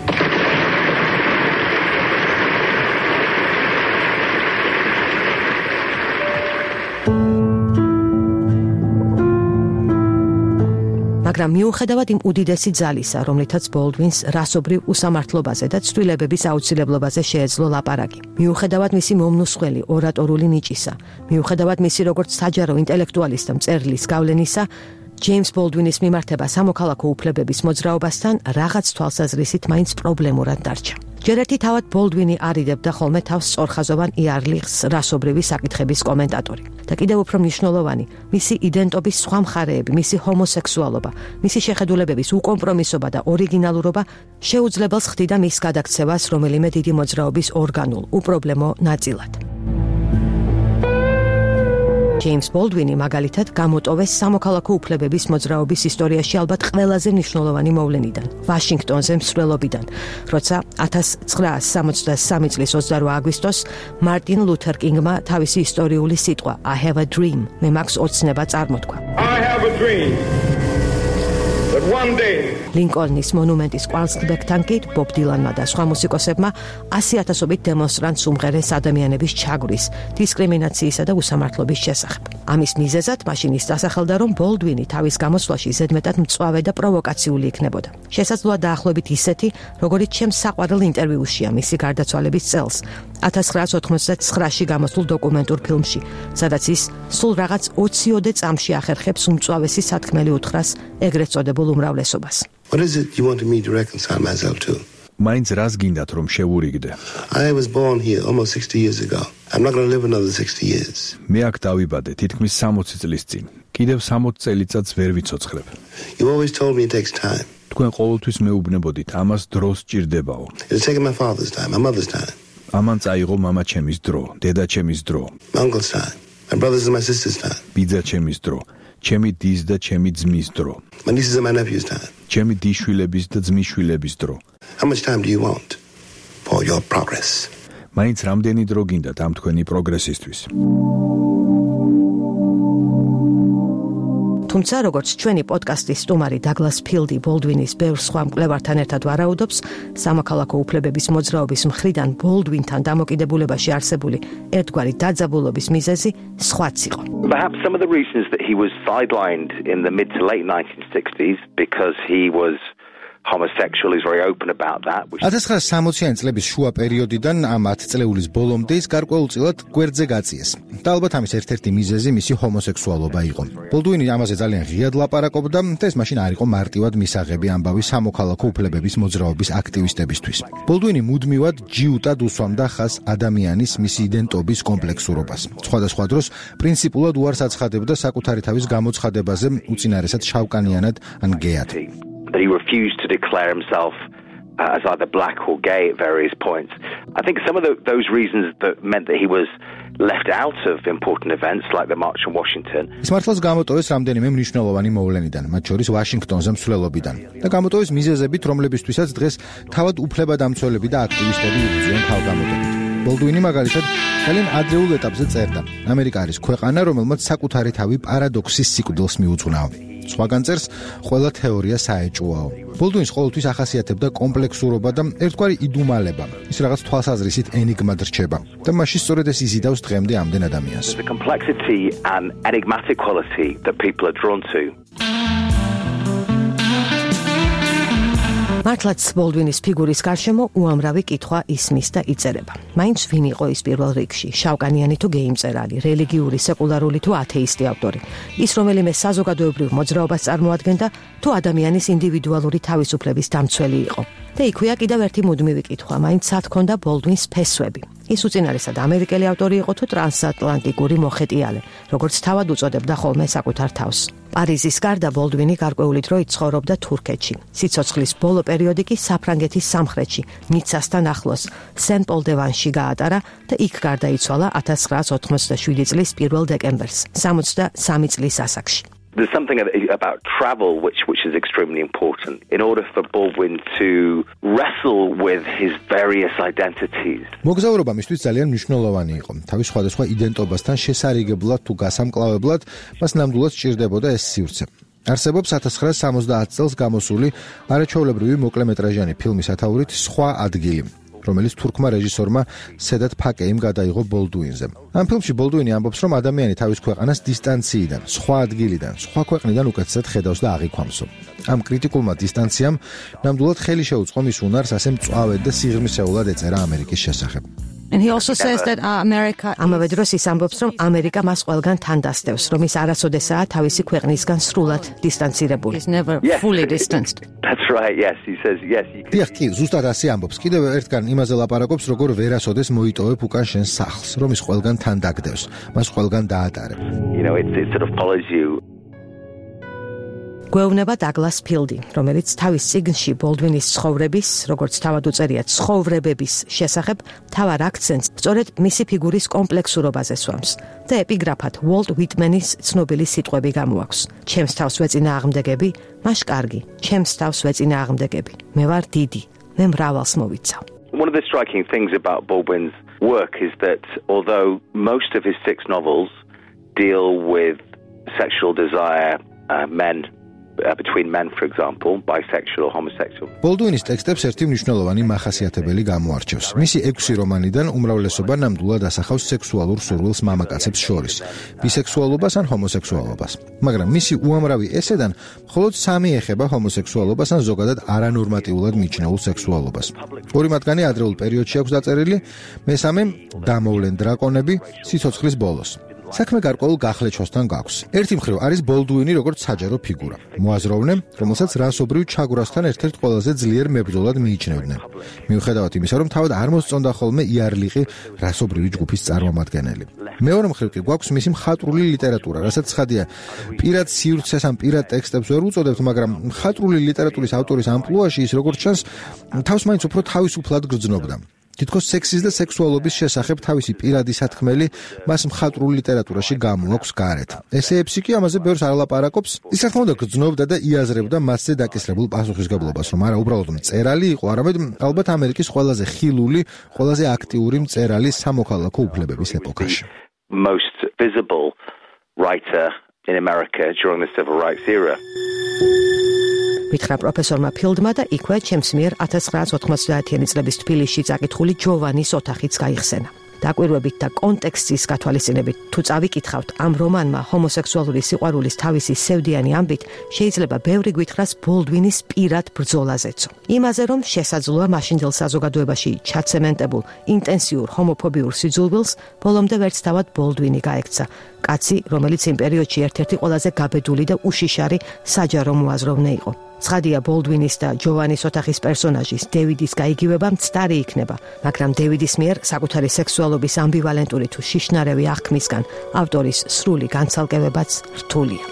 მაგრამ მიუხედავად იმ უდიდესი ძალისა, რომლითაც ბოლდვინს რასობრივ უსამართლობაზე და ცვლილებების აუცილებლობაზე შეეძლო ლაპარაკი, მიუხედავად მისი მომნუსხველი ორატორული ნიჭისა, მიუხედავად მისი როგორც საჯარო ინტელექტუალის და მწერლის გავლენისა, ჯეიმს ბოლდვინის მიმართება სამოქალაქო უფლებების მოძრაობასთან რაღაც თვალსაზრისით მაინც პრობლემურად დარჩა. ჯერ ერთი თავად ბოლდვინი არიდებდა ხოლმე თავს სწორხაზოვან იარლიხს რასობრივი საკითხების კომენტატორი. და კიდევ უფრო მნიშვნელოვანი, მისი იდენტობის სხვა მხარეები, მისი ჰომოსექსუალობა, მისი შეხედულებების უკომპრომისობა და ორიგინალურობა შეუძლებელს ხდიდა მის გადაქცევას რომელიმე დიდი მოძრაობის ორგანულ, უპრობლემო ნაწილად. ჯეიმს ბოლდვინი მაგალითად გამოტოვეს სამოქალაქო უფლებების მოძრაობის ისტორიაში ალბათ ყველაზე მნიშვნელოვანი მოვლენიდან, ვაშინგტონზე მსვლელობიდან, როცა 1963 წლის 28 აგვისტოს მარტინ ლუთერ კინგმა თავისი ისტორიული სიტყვა I have a dream, მე მაქვს ოცნება წარმოთქვა. I have a dream that one day ლინკოლნის მონუმენტის კვალსკბეკთან კი ბობ დილანმა და სხვა მუსიკოსებმა 100,000-ობით დემონსტრანტს უმღერეს ადამიანების ჩაგვრის, დისკრიმინაციისა და უსამართლობის შესახებ. ამის მიზეზად მაშინ ის დასახელდა, რომ ბოლდვინი თავის გამოსვლაში ზედმეტად მწვავე და პროვოკაციული იქნებოდა. შესაძლოა დაახლოებით ისეთი, როგორიც ჩემს საყვარელ ინტერვიუშია მისი გარდაცვალების წელს, 1989-ში გამოსულ დოკუმენტურ ფილმში, სადაც ის სულ რაღაც 20-ოდე წამში ახერხებს უმწვავესი სათქმელი უთხრას ეგრეთ წოდებულ უმრავლესობას. What is it you wanted me to reconcile myself to? მაინც რას გინდათ რომ შევურიგდე? I was born here almost 60 years ago. I'm not going to live another 60 years. მე აქ დავიბადე თითქმის 60 წლის წინ. კიდევ 60 წელიწადს ვერ ვიცოცხლებ. You always told me it takes time. თქვენ ყოველთვის მეუბნებოდით, ამას დრო სჭირდებაო. It's taken my father's time, my mother's time, ამან წაიღო მამა ჩემის დრო, დედა ჩემის დრო, my uncle's time, my brother's and my sister's time. ბიძა ჩემის დრო, ჩემი დის და ჩემი ძმის დრო. My nieces and my nephews' time. ჩემი დიშვილების და ძმისშვილების დრო. How much time do you want for your progress? მაინც რამდენი დრო გინდათ ამ თქვენი პროგრესისთვის? თუმცა როგორც ჩვენი პოდკასტის სტუმარი დაგლას ფილდი ბოლდვინის ბევრ სხვა მკვლევართან ერთად ვარაუდობს, სამოქალაქო უფლებების მოძრაობის მხრიდან ბოლდვინთან დამოკიდებულებაში არსებული ერთგვარი დაძაბულობის მიზეზი სხვაც იყო. Perhaps some of the reasons that he was sidelined in the mid to late 1960s because he was homosexual, is very open about that. 1960-იანი წლების შუა პერიოდიდან ამ 10 წლეულის ბოლომდე ის გარკვეულწილად გვერდზე გაწიეს. და ალბათ ამის ერთ-ერთი მიზეზი მისი ჰომოსექსუალობა იყო. ბოლდუინი ამაზე ძალიან ღიად ლაპარაკობდა და ეს მაშინ არ იყო მარტივად მისაღები ამბავი სამოქალაქო უფლებების მოძრაობის აქტივისტებისთვის. ბოლდუინი მუდმივად ჯიუტად უსვამდა ხაზს ადამიანის მისი იდენტობის კომპლექსურობას. სხვადასხვა დროს პრინციპულად უარს აცხადებდა საკუთარი თავის გამოცხადებაზე, უწინარესად შავკანიანად ან გეად. That he refused to declare himself as either black or gay at various points. I think some of those reasons that meant that he was left out of important events like the March on Washington. ის მართლაც გამოტოვეს რამდენიმე მნიშვნელოვანი მოვლენიდან, მათ შორის ვაშინგტონზე მსვლელობიდან. და გამოტოვეს მიზეზებით, რომლებისთვისაც დღეს თავად უფლებადამცველები და აქტივისტები იბრძვიან თავგამოდებით. ბოლდუინი მაგალითად ძალიან ადრეულ ეტაპზე წერდა: ამერიკა არის ქვეყანა, რომელმაც საკუთარი თავი პარადოქსის სიკვდილს მიუძღვნაო. სხვაგან წერს, ყველა თეორია საეჭვოაო. ბოლდუინს ყოველთვის ახასიათებდა კომპლექსურობა და ერთგვარი იდუმალება. ის რაღაც თვალსაზრისით ენიგმად რჩება და მაშინ სწორედ ეს იზიდავს დღემდე ამდენ ადამიანს. The complexity and enigmatic quality that people are drawn to. მართლაც ბოლდვინის ფიგურის გარშემო უამრავი კითხვა ისმის და იწერება. მაინც ვინ იყო ის პირველ რიგში, შავკანიანი თუ გეი მწერალი, რელიგიური, სეკულარული თუ ათეისტი ავტორი, ის რომელიმე საზოგადოებრივ მოძრაობას წარმოადგენდა თუ ადამიანის ინდივიდუალური თავისუფლების დამცველი იყო. და იქვეა კიდევ ერთი მუდმივი კითხვა, მაინც სად ჰქონდა ბოლდვინს ფესვები. ის უწინარესად ამერიკელი ავტორი იყო თუ ტრანსატლანტიკური მოხეტიალე, როგორც თავად უწოდებდა ხოლმე საკუთარ თავს. პარიზის გარდა ბოლდვინი გარკვეული დროით ცხოვრობდა თურქეთში. სიცოცხლის ბოლო პერიოდი კი საფრანგეთის სამხრეთში, ნიცასთან ახლოს, სენ-პოლ-დე-ვანში გაატარა და იქ გარდაიცვალა 1987 წლის 1 დეკემბერს, 63 წლის ასაკში. There's something about travel which is extremely important in order for Baldwin to wrestle with his various identities. მოგზაურობა მისთვის ძალიან მნიშვნელოვანი იყო. თავის სხვადასხვა იდენტობასთან შესარიგებლად თუ გასამკლავებლად მას ნამდვილად სჭირდებოდა ეს სივრცე. არსებობს 1970 წელს გამოსული არაჩვეულებრივი მოკლემეტრაჟიანი ფილმის ათაურით სხვა ადგილი, რომელიც თურქმა რეჟისორმა სედათ ფაკეიმ გადაიღო ბოლდუინზე. ამ ფილმში ბოლდუინი ამბობს, რომ ადამიანი თავის ქვეყანას დისტანციიდან, სხვა ადგილიდან, სხვა ქვეყნიდან უკეთესად ხედავს და აღიქვამსო. ამ კრიტიკულმა დისტანციამ ნამდვილად ხელი შეუწყო მის უნარს ასე მწვავედ და სიღრმისეულად ეწერა ამერიკის შესახებ. And he also says that America ამავე დროს ის ამბობს, რომ ამერიკა მას ყველგან თან დასდევს, რომ ის არასოდესაა თავისი ქვეყნისგან სრულად დისტანცირებული. He's never fully distanced. That's right, yes, he says yes. დიახ, კი, ზუსტად ასე ამბობს. კიდევ ერთგან იმაზე ლაპარაკობს, როგორ ვერასოდეს მოიტოვებ უკან შენ სახლს, რომ ის ყველგან თან დაგდევს, მას ყველგან დაატარებ. You know, it sort of follows you. გვეუბნება დაგლას ფილდი, რომელიც თავის წიგნში ბოლდვინის ცხოვრების, როგორც თავად უწერია, ცხოვრებების შესახებ თავარ აქცენტს სწორედ მისი ფიგურის კომპლექსურობაზე სვამს და ეპიგრაფად უოლტ ვიტმენის ცნობილი სიტყვები გამოაქვს. ჩემს თავს ვეწინააღმდეგები, მაშ კარგი, ჩემს თავს ვეწინააღმდეგები. მე ვარ დიდი, მე მრავალს მოვიცავ. One of the striking things about Baldwin's work is that although most of his 6 novels deal with sexual desire, men between men, for example, bisexual or homosexual. ბოლდუინის ტექსტებს ერთი მნიშვნელოვანი მახასიათებელი გამოარჩევს. მისი 6 რომანიდან უმრავლესობა ნამდვილად ასახავს სექსუალურ სურვილს მამაკაცებს შორის, ბისექსუალობას ან ჰომოსექსუალობას. მაგრამ მისი უამრავი ესედან მხოლოდ 3 ეხება ჰომოსექსუალობას ან ზოგადად არანორმატიულად მიჩნეულ სექსუალობას. 2 მათგანი ადრეულ პერიოდში აქვს დაწერილი, მესამე დამოვლენ დრაკონები სიცოცხლის ბოლოს. საქმე გარკვეულ გახლეჩოსთან გაქვს. ერთი მხრივ არის ბოლდუინი როგორც საჯარო ფიგურა, მოაზროვნე, რომელსაც რასობრივ ჩაგვრასთან ერთ-ერთ ყველაზე ძლიერ მებრძოლად მიიჩნევდნენ. მიუხედავად იმისა, რომ თავად არ მოსწონდა ხოლმე იარლიყი რასობრივი ჯგუფის წარმომადგენელი. მეორე მხრივ კი გვაქვს მისი მხატვრული ლიტერატურა, რასაც ცხადია, პირად სივრცეს ან პირად ტექსტებს ვერ უწოდებთ, მაგრამ მხატვრული ლიტერატურის ავტორის ამპლუაში ის როგორც ჩანს, თავს მაინც უფრო თავისუფლად გრძნობდა. თითქოს სექსის და სექსუალობის შესახებ თავისი პირადი სათქმელი მას მხატვრულ ლიტერატურაში გამოაქვს გარეთ. ესეებში კი ამაზე ბევრს არ ლაპარაკობს. ის რა თქმა უნდა გრძნობდა და იაზრებდა მასზე დაკისრებულ პასუხისგებლობას, რომ არა უბრალოდ მწერალი იყო, არამედ ალბათ ამერიკის ყველაზე ხილული, ყველაზე აქტიური მწერალი სამოქალაქო უფლებების ეპოქაში. Most visible writer in America during the civil rights era. მითხრა პროფესორმა ფილდმა და იქვე ჩემს მიერ 1990-იანი წლების თბილისში წაკითხული ჯოვანის ოთახიც გაიხსენა. დაკვირვებით და კონტექსტის გათვალისწინებით თუ წავიკითხავთ ამ რომანმა ჰომოსექსუალური სიყვარულის თავისი სევდიანი ამბით შეიძლება ბევრი გვითხრას ბოლდვინის პირად ბრძოლაზეცო. იმაზე რომ შესაძლოა მაშინდელ საზოგადოებაში ჩაცემენტებულ ინტენსიურ ჰომოფობიურ სიძულვილს ბოლომდე ვერც თავად ბოლდვინი გაექცა. კაცი, რომელიც იმ პერიოდში ერთ-ერთი ყველაზე გაბედული და უშიშარი საჯარო მოაზროვნე იყო. ცხადია ბოლდვინის და ჯოვანის ოთახის პერსონაჟის დევიდის გაიგივება მცდარი იქნება, მაგრამ დევიდის მიერ საკუთარი სექსუალობის ამბივალენტური თუ შიშნარევი აღქმისგან ავტორის სრული განცალკევებაც რთულია.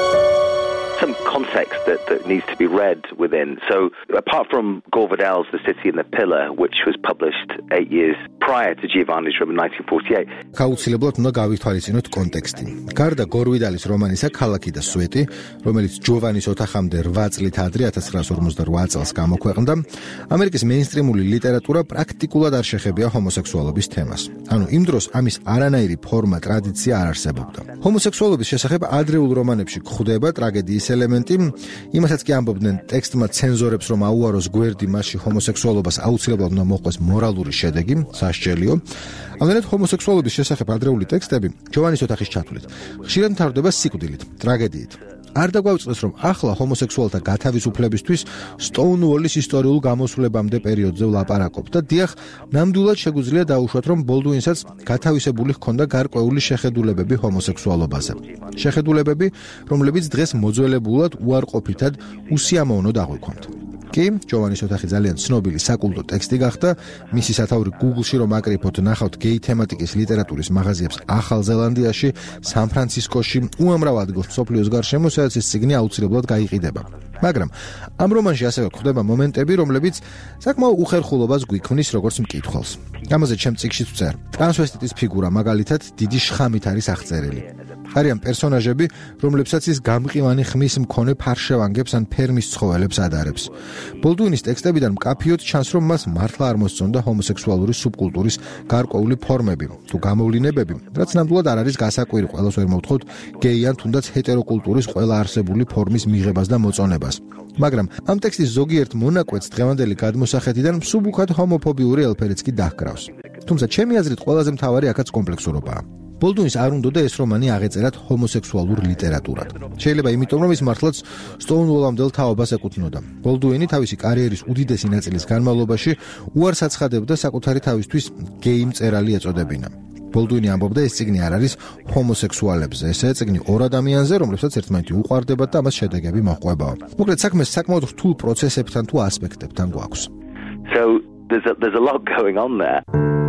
Some context that needs to be read within. So apart from Gore Vidal's The City and the Pillar, which was published 8 years prior to Giovanni's roman in 1948. გაუცილებლად უნდა გავითვალისწინოთ კონტექსტი. გარდა გორ ვიდალის რომანისა ქალაქი და სვეტი, რომელიც ჯოვანის ოთახამდე 8 წლით ადრე 1948 წელს გამოქვეყნდა, ამერიკის მეინსტრიმული ლიტერატურა პრაქტიკულად არ შეხებია ჰომოსექსუალობის თემას. ანუ იმ დროს ამის არანაირი ფორმა, ტრადიცია არ არსებობდა. ჰომოსექსუალობის შესახებ ადრეულ რომანებში გვხვდება ტრაგედიის ელემენტი, იმასაც კი ამბობდნენ ტექსტმა ცენზორებს, რომ აუაროს გვერდი, მასში ჰომოსექსუალობას აუცილებლად უნდა მოჰყვეს მორალური შედეგი, სასჯელიო. ამგვარად ჰომოსექსუალობის შესახებ ადრეული ტექსტები ჯოვანის ოთახის ჩათვლით ხშირად მთავრდება სიკვდილით, ტრაგედიით. არ დაგვაუწყდეს, რომ ახლა ჰომოსექსუალთა გათავისუფლებისთვის სტოუნუოლის ისტორიულ გამოსვლებამდე პერიოდზე ვლაპარაკობ და დიახ, ნამდვილად შეგვიძლია დაუშვათ, რომ ბოლდუინსაც გათავისებული ჰქონდა გარკვეული შეხედულებები ჰომოსექსუალობაზე. შეხედულებები, რომლებიც დღეს მოძველებულად უარყოფითად უსიამოვნოდ აღვიქვამთ. კი, ჯოვანის ოთახი ძალიან ცნობილი საკულტო ტექსტი გახდა, მისი სათაური Google-ში რომ აკრიფოთ, ნახავთ გეი თემატიკის ლიტერატურის მაღაზიებს ახალ ზელანდიაში, სან ფრანცისკოში, უამრავ ადგილს მსოფლიოს გარშემო, სადაც ეს წიგნი აუცილებლად გაიყიდება. მაგრამ ამ რომანში ასევე გვხვდება მომენტები, რომლებიც საკმაო უხერხულობას გვიქმნის როგორც მკითხველს. ამაზე ჩემ წიგნში ვწერ. ტრანსვესტიტის ფიგურა მაგალითად დიდი შხამით არის აღწერილი. არიან პერსონაჟები, რომლებსაც ის გამყივანი ხმის მქონე ფარშევანგებს ან ფერმის ცხოველებს ადარებს. ბოლდუინის ტექსტებიდან მკაფიოდ ჩანს, რომ მას მართლა არ მოსწონდა ჰომოსექსუალური სუბკულტურის გარკვეული ფორმები თუ გამოვლინებები, რაც ნამდვილად არ არის გასაკვირი, ყველას ვერ მოვთხოვთ გეი ან თუნდაც ჰეტეროკულტურის ყველა არსებული ფორმის მიღებას და მოწონებას. მაგრამ ამ ტექსტის ზოგიერთ მონაკვეთს დღევანდელი გადმოსახედიდან მსუბუქად ჰომოფობიური ელფერიც კი დაჰკრავს. თუმცა ჩემი აზრით ყველაზე მთავარი აქაც კომპლექსურობაა. ბოლდუინს არ უნდოდა ეს რომანი აღეწერათ ჰომოსექსუალურ ლიტერატურად. შეიძლება იმიტომ, რომ ის მართლაც სტოუნუოლამდელ თაობას ეკუთვნოდა. ბოლდუინი თავისი კარიერის უდიდესი ნაწილის განმავლობაში უარს აცხადებდა საკუთარი თავისთვის გეი მწერალი ეწოდებინა. ბოლდუინი ამბობდა, ეს წიგნი არ არის ჰომოსექსუალებზე, ესეა წიგნი ორ ადამიანზე, რომლებსაც ერთმანეთი უყვარდებათ და ამას შედეგები მოჰყვებაო. მოკლედ საქმე საკმაოდ რთულ პროცესებთან თუ ასპექტებთან გვაქვს. So there's a lot going on there.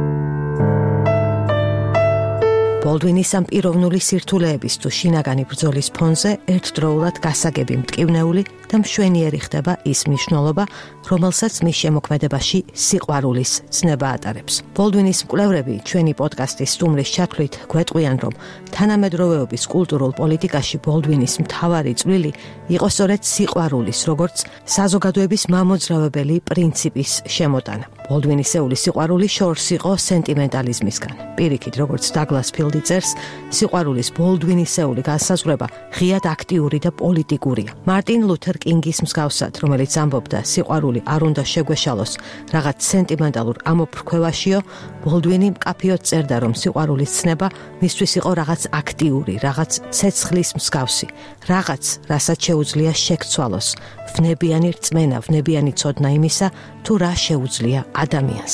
ბოლდუინის ამ პიროვნული სირთულეების თუ შინაგანი ბრძოლის ფონზე ერთდროულად გასაგები მტკივნეული და მშვენიერი ხდება ის მნიშვნელობა, რომელსაც მის შემოქმედებაში სიყვარულის ცნება ატარებს. ბოლდუინის მკვლევრები ჩვენი პოდკასტის სტუმრის ჩათვლით გვეტყვიან, რომ თანამედროვეობის კულტურულ პოლიტიკაში ბოლდუინის მთავარი წვლილი იყო სწორედ სიყვარულის, როგორც საზოგადოების მამოძრავებელი პრინციპის შემოტანა. ბოლდუინისეული სიყვარული შორს იყო სენტიმენტალიზმისგან. პირიქით, როგორც დაგლას ფილდი წერს, სიყვარულის ბოლდუინისეული განსაზღვრება ღიად აქტიური და პოლიტიკურია. მარტინ ლუთერ კინგის მსგავსად, რომელიც ამბობდა, სიყვარული არ უნდა შეგვეშალოს რაღაც სენტიმენტალურ ამოფრქვევაშიო, ბოლდუინი მკაფიოდ წერდა, რომ სიყვარულის ცნება მისთვის იყო რაღაც აქტიური, რაღაც ცეცხლის მსგავსი, რაღაც, რასაც შეუძლია შეგცვალოს, ვნებიანი რწმენა, ვნებიანი ცოდნა იმისა, თუ რა შეუძლია ადამიანს.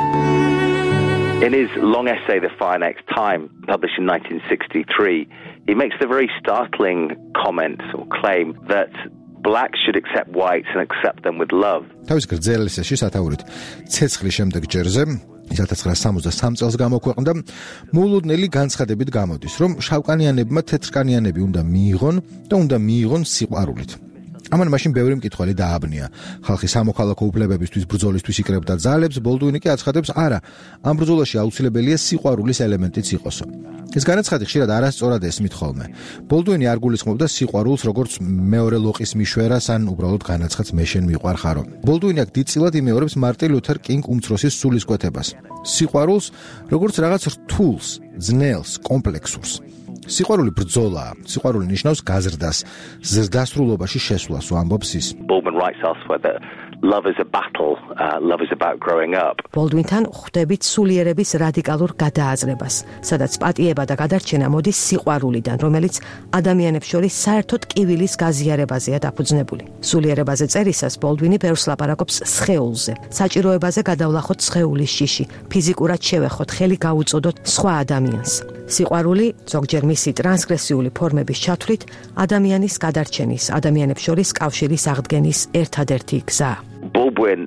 In his long essay, The Fire Next Time, published in 1963, he makes the very startling comment or claim that blacks should accept whites and accept them with love. თავის გრძელ ესეში სათაურით ცეცხლის შემდეგ ჯერზე 1963 წელს გამოქვეყნდა, მოულოდნელი განცხადებით გამოდის, რომ შავკანიანებმა თეთრკანიანები უნდა მიიღონ და უნდა მიიღონ სიყვარულით. ამან მაშინ ბევრი მკითხველი დააბნია. ხალხი სამოქალაქო უფლებებისთვის ბრძოლისთვის იკრებდა ძალებს, ბოლდუინი კი აცხადებს, არა, ამ ბრძოლაში აუცილებელია სიყვარულის ელემენტიც იყოსო. ეს განაცხადი ხშირად არასწორად ესმით ხოლმე. ბოლდუინი არ გულისხმობდა სიყვარულს როგორც მეორე ლოყის მიშვერას ან უბრალოდ განაცხადს მე შენ მიყვარხარო. ბოლდუინი აქ დიდწილად იმეორებს მარტინ ლუთერ კინგ უმცროსის სულისკვეთებას. სიყვარულს როგორც რაღაც რთულს, ძნელს, კომპლექსურს. სიყვარული ბრძოლაა. სიყვარული ნიშნავს გაზრდას, ზრდასრულობაში შესვლას, ამბობს ის. Baldwin writes elsewhere that love is a battle, love is about growing up. ბოლდუინთან ხვდებით სულიერების რადიკალურ გადააზრებას, სადაც პატიება და გადარჩენა მოდის სიყვარულიდან, რომელიც ადამიანებს შორის საერთოდ ტკივილის გაზიარებაზეა დაფუძნებული. სულიერებაზე წერისას ბოლდუინი ბევრს ლაპარაკობს სხეულზე. საჭიროებაზე გადავლახოთ სხეულის შიში, ფიზიკურად შევეხოთ, ხელი გაუწოდოთ სხვა ადამიანს. სიყვარული ზოგჯერ მისი ტრანსგრესიული ფორმების ჩათვლით ადამიანის გადარჩენის, ადამიანებს შორის კავშირის აღდგენის ერთადერთი გზაა. Baldwin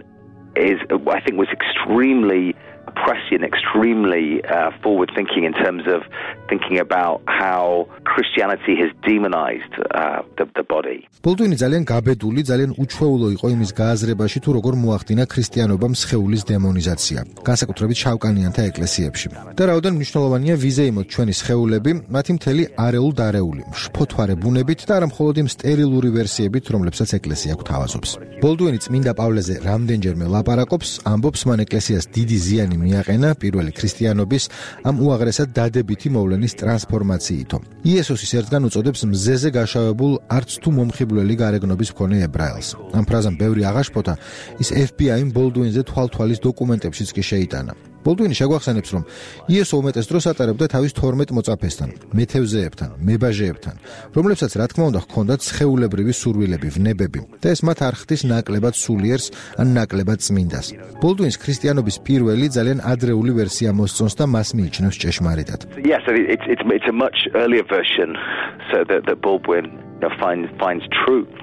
I think was extremely prescient, extremely forward-thinking in terms of thinking about how Christianity has demonized the body. ბოლდუინი ძალიან გაბედული, ძალიან უჩვეულო იყო იმის გააზრებაში, თუ როგორ მოახდინა ქრისტიანობამ სხეულის დემონიზაცია, განსაკუთრებით შავკანიანთა ეკლესიებში. და რაოდენ მნიშვნელოვანია ვიზეიმოთ ჩვენი სხეულები, მათი მთელი არეულ-დარეული, შფოთვარე ბუნებით და არა მხოლოდ იმ სტერილური ვერსიებით, რომლებსაც ეკლესია გვთავაზობს. ბოლდუინი წმინდა პავლეზე რამდენჯერმე ლაპარაკობს, ამბობს მან ეკლესიას დიდი ზიანი მიაყენა პირველი ქრისტიანობის ამ უაღრესად დადებითი მოვლენის ტრანსფორმაციითო. იესოსის ერთგან უწოდებს მზეზე გაშავებულ არც თუ მომხიბვლელი გარეგნობის მქონე ებრაელს. ამ ფრაზამ ბევრი აღაშფოთა, ის FBI-მ ბოლდუინზე თვალთვალის დოკუმენტებშიც კი შეიტანა. ბოლდუინი შეგვახსენებს, რომ იესო უმეტეს დროს ატარებდა თავის 12 მოწაფესთან, მეთევზეებთან, მებაჟეებთან, რომლებსაც რა თქმა უნდა ჰქონდათ სხეულებრივი სურვილები, ვნებები და ეს მათ არ ხდის ნაკლებად სულიერს ან ნაკლებად წმინდას. ბოლდუინის ქრისტიანობის პირველი ძალიან ადრეული ვერსია მოსწონს და მას მიიჩნევს ჭეშმარიტად. Yes, it's a much earlier version so that Baldwin finds truth.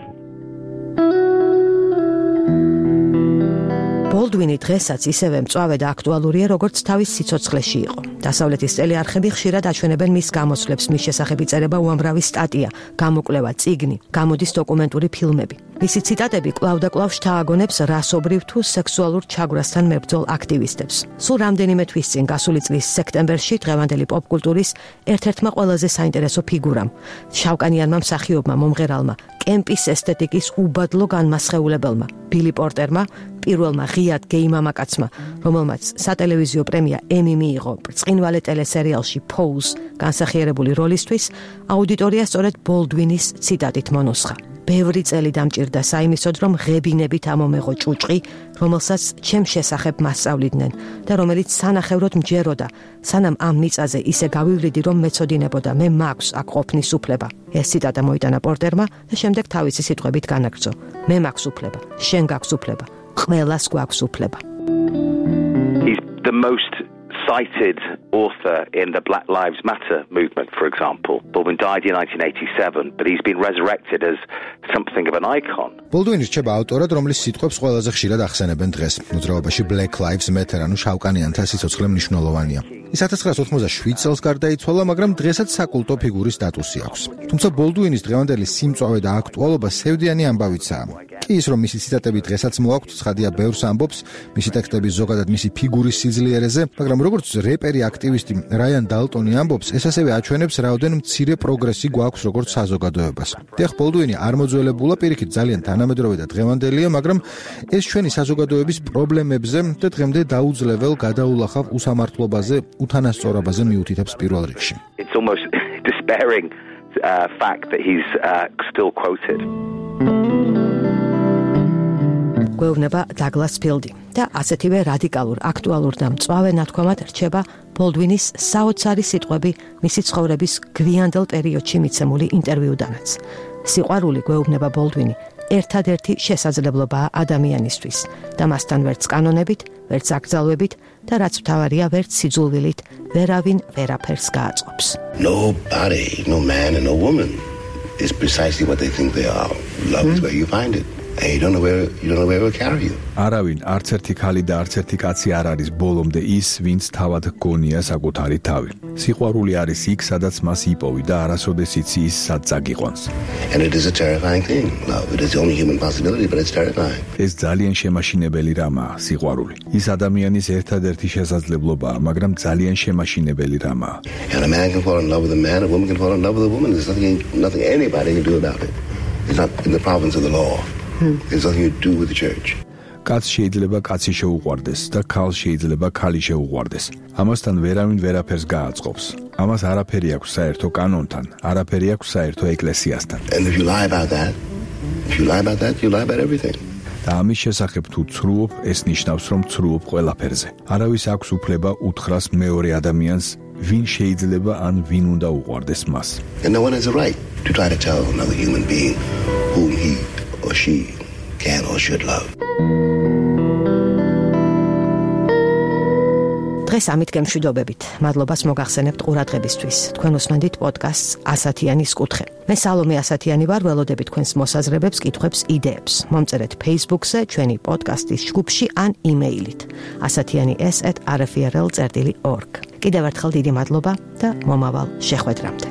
ბოლდუინი დღესაც ისევე მწვავე და აქტუალურია, როგორც თავის სიცოცხლეში იყო. დასავლეთის ტელეარხები ხშირად აჩვენებენ მის გამოსვლებს, მის შესახებ იწერება უამრავი სტატია, გამოკვლევა, წიგნი, გამოდის დოკუმენტური ფილმები. მისი ციტატები კვლავ და კვლავ შთააგონებს რასობრივ თუ სექსუალურ ჩაგვასთან მებრძოლ აქტივისტებს. სულ რამდენიმე თვის წინ, გასული წლის სექტემბერში, დღევანდელი პოპკულტურის ერთ-ერთმა ყველაზე საინტერესო ფიგურამ, შავკანიანმა მსახიობმა, მომღერალმა, კემპის ესთეტიკის უბადლო განმასხეულებელმა, ბილი პორტერმა, პირველმა ღიად გეი მამაკაცმა, რომელმაც სატელევიზიო პრემია ემი მიიღო ბრწყინვალე ტელესერიალში Pose განსახიერებული როლისთვის, აუდიტორია სწორედ ბოლდუინის ციტატით მონოსხა. ბევრი წელი დამჭირდა საიმისოდ, რომ ღებინებით ამომეღო ჭუჭყი, რომელსაც ჩემს შესახებ მასწავლიდნენ და რომელიც სანახევროდ მჯეროდა, სანამ ამ მიწაზე ისე გავივლიდი, რომ მეცოდინებოდა, მე მაქვს აქ ყოფნის უფლება. ეს ციტატა მოიტანა პორტერმა და შემდეგ თავისი სიტყვებით განაგრძო. მე მაქვს უფლება, შენ გაქვს უფლება, ყველას გვაქვს უფლება. He's the most cited author in the Black Lives Matter movement, for example. Baldwin died in 1987, but he's been resurrected as something of an icon. ბოლდუინი რჩება ავტორად, რომლის სიტყვებს ყველაზე ხშირად ახსენებენ დღეს. მოძრაობაში Black Lives Matter, ანუ შავკანიანთა სიცოცხლე მნიშვნელოვანია. ის 1987 წელს გარდაიცვალა, მაგრამ დღესაც საკულტო ფიგურის სტატუსი აქვს. თუმცა ბოლდუინის დღევანდელი სიმწვავე და აქტუალობა სევდიანი ამბავიცაა. კი ის, რომ მისი ციტატები დღესაც მოაქვთ, ცხადია ბევრს ამბობს, მისი ტექსტები ზოგადად მისი ფიგურის სიძლიერეზე, მაგრამ როგორც რეპერი აქტივისტი რაიან დალტონი ამბობს, ეს ასევე აჩვენებს რაოდენ მცირე პროგრესი გვაქვს როგორც საზოგადოებას. დიახ, ბოლდუინი არ მოძველებულა, პირიქით ძალიან თანამედროვე და დღევანდელია, მაგრამ ეს ჩვენი საზოგადოების პრობლემებზე და დღემდე დაუძლებელ გადაულახავ უსამართლობაზე, უთანასწორობაზე მიუთითებს პირველ რიგში. It's almost despairing fact that he's still quoted. გვეუბნება დაგლას ფილდი და ასეთივე რადიკალურ, აქტუალურ და მწვავე ნათქვამად რჩება ბოლდუინის საოცარი სიტყვები მისი ცხოვრების გვიანდელ პერიოდში მიცემული ინტერვიუდანაც. სიყვარული, გვეუბნება ბოლდუინი, ერთადერთი შესაძლებლობაა ადამიანისთვის და მასთან ვერც კანონებით, ვერც აკრძალვებით და რაც მთავარია, ვერც სიძულვილით ვერავინ ვერაფერს გააწყობს. Nobody, no man and no woman is precisely what they think they are. Love is where you find it. and you don't know where it will carry you. არავინ, არც ერთი ქალი და არც ერთი კაცი არ არის ბოლომდე ის, ვინც თავად გონია საკუთარი თავი. სიყვარული არის იქ, სადაც მას იპოვი და არასოდეს იცი ის სად წაგიყვანს. And it is a terrifying thing. Love, it is the only human possibility, but it's terrifying. ეს ძალიან შემაშინებელი რამაა, სიყვარული. ის ადამიანის ერთადერთი შესაძლებლობაა, მაგრამ ძალიან შემაშინებელი რამაა. And a man can fall in love with a man, a woman can fall in love with a woman. There's nothing anybody can do about it. It's not in the province of the law. There's nothing you do with the church. კაცს შეიძლება კაცი შეუყვარდეს და ქალს შეიძლება ქალი შეუყვარდეს. ამასთან ვერავინ ვერაფერს გააწყობს. ამას არაფერი აქვს საერთო კანონთან, არაფერი აქვს საერთო ეკლესიასთან. And if you lie about that, you lie about everything. და ამის შესახებ თუ ცრუობ, ეს ნიშნავს, რომ ცრუობ ყველაფერზე. არავის აქვს უფლება უთხრას მეორე ადამიანს, ვინ შეიძლება ან ვინ უნდა უყვარდეს მას. And no one has a right to try to tell another human being whom he or she can or should love. დღეს ამით გემშვიდობებით. მადლობას მოგახსენებთ ყურადღებისთვის. თქვენ უსმენთ პოდკასტს ასათიანის კუთხე. მე სალომე ასათიანი ვარ, ველოდები თქვენს მოსაზრებებს, კითხვებს, იდეებს. მომწერეთ Facebook-ზე, ჩვენი პოდკასტის ჯგუფში ან იმეილით. asatiani@rfrl.org. კიდევ ერთხელ დიდი მადლობა და მომავალ შეხვედრამდე.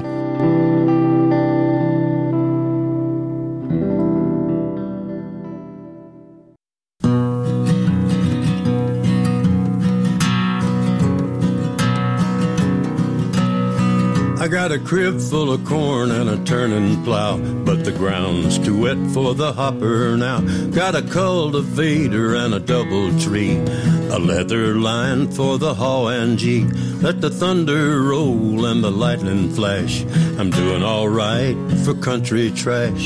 I got a crib full of corn and a turning plow, but the ground's too wet for the hopper now. Got a cultivator and a double tree, a leather line for the haw and gee. Let the thunder roll and the lightning flash. I'm doing all right for country trash.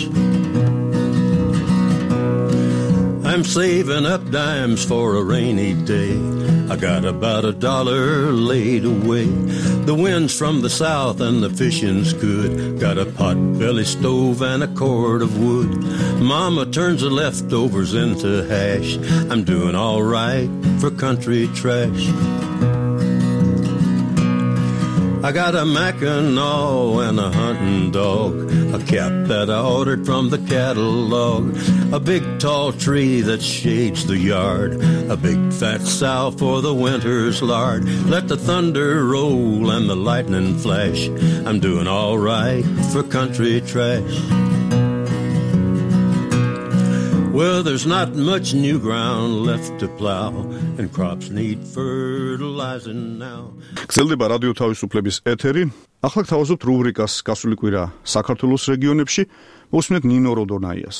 I'm saving up dimes for a rainy day. I got about $1 laid away. The wind's from the south and the fishing's good. Got a pot-belly stove and a cord of wood. Mama turns the leftovers into hash. I'm doing all right for country trash. I got a Mackinaw and a hunting dog, a cap that I ordered from the catalog, a big tall tree that shades the yard, a big fat sow for the winter's lard. Let the thunder roll and the lightning flash. I'm doing all right for country trash. Well, there's not much new ground left to plow, and crops need fertilizing now. გრძელდება რადიო თავისუფლების ეთერი. ახლა გთავაზობთ რუბრიკას გასული კვირა საქართველოს რეგიონებში. მოსმენთ ნინო როდონაიას.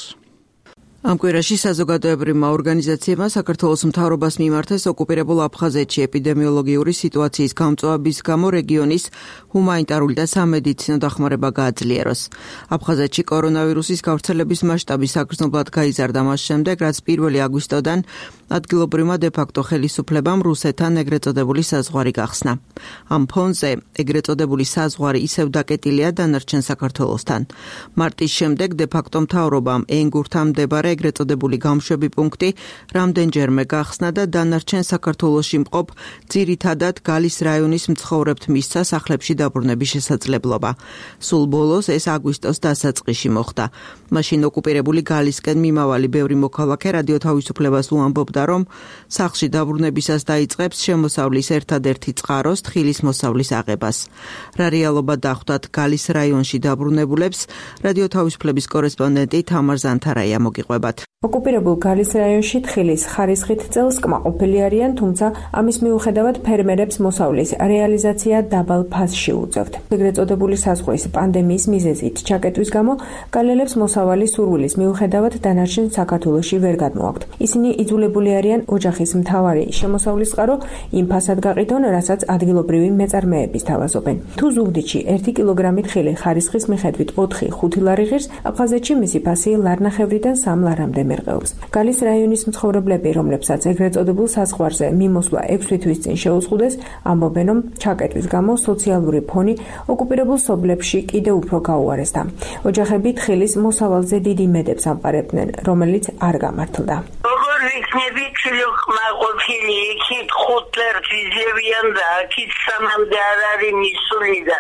ამ კვირაში საზოგადოებრივმა ორგანიზაციებმა საქართველოს მთავრობას მიმართეს ოკუპირებულ აფხაზეთში ეპიდემიოლოგიური სიტუაციის გამწვავების გამო რეგიონის ჰუმანიტარული და სამედიცინო დახმარება გააძლიეროს. აფხაზეთში კორონავირუსის გავრცელების მასშტაბი საგრძნობლად გაიზარდა მას შემდეგ, რაც 1 აგვისტოდან ადგილობრივმა დე-ფაქტო ხელისუფლებამ რუსეთთან ეგრეთ წოდებული საზღვარი გახსნა. ამ ფონზე ეგრეთ წოდებული საზღვარი ისევ დაკეტილია დანარჩენ საქართველოსთან. მარტის შემდეგ დე-ფაქტო მთავრობამ ენგურთან მდებარე ეგრეთ წოდებული გამშვები პუნქტი რამდენჯერმე გახსნა და დანარჩენ საქართველოში მყოფ ძირითადად გალის რაიონის მცხოვრებთ მისცა სახლებში დაბრუნების შესაძლებლობა. სულ ბოლოს ეს აგვისტოს დასაწყისში მოხდა. მაშინ ოკუპირებული გალისკენ მიმავალი ბევრი მოქალაქე რადიო თავისუფლებას უამბობდა, რომ სახლში დაბრუნებისას დაიწყებს შემოსავლის ერთადერთი წყაროს თხილის მოსავლის აღებას. რა რეალობა დახვდათ გალის რაიონში დაბრუნებულებს, რადიო თავისუფლების კორესპონდენტი თამარ ზანთარაია მოგიყვებათ. ოკუპირებულ გალის რაიონში თხილის ხარისხით წელს კმაყოფილი არიან, თუმცა ამის მიუხედავად ფერმერებს მოსავლის რეალიზაცია დაბალ ფასში უწევთ. ეგრეთ წოდებული საზღვრის პანდემიის მიზეზით ჩაკეტვის გამო გალელებს მოსავალი სურვილის მიუხედავად დანარჩენ საქართველოში ვერ გადმოაქვთ. ისინი იძულებული არიან ოჯახის მთავარი შემოსავლის წყარო იმ ფასად გაყიდონ, რასაც ადგილობრივი მეწარმეები სთავაზობენ. თუ ზუგდიდში 1 კილოგრამი თხილი ხარისხის მიხედვით 4-5 ლარი ღირს, აფხაზეთში მისი ფასი ლარნახევრიდან 3 ლარამდე მერყეობს. გალის რაიონის მცხოვრებლები, რომლებსაც ეგრეთ წოდებულ საზღვარზე მიმოსვლა 6 თვის წინ შეუზღუდეს, ამბობენ, რომ ჩაკეტვის გამო სოციალური ფონი ოკუპირებულ სოფლებში კიდევ უფრო გაუარესდა. ოჯახები თხილის მოსავალზე დიდი იმედებს ამყარებდნენ, რომელიც არ გამართლდა. იქნები კმაყოფილი, იქით 5 ლერწი ზევიან და აქით 3-მდე არ არის მისული და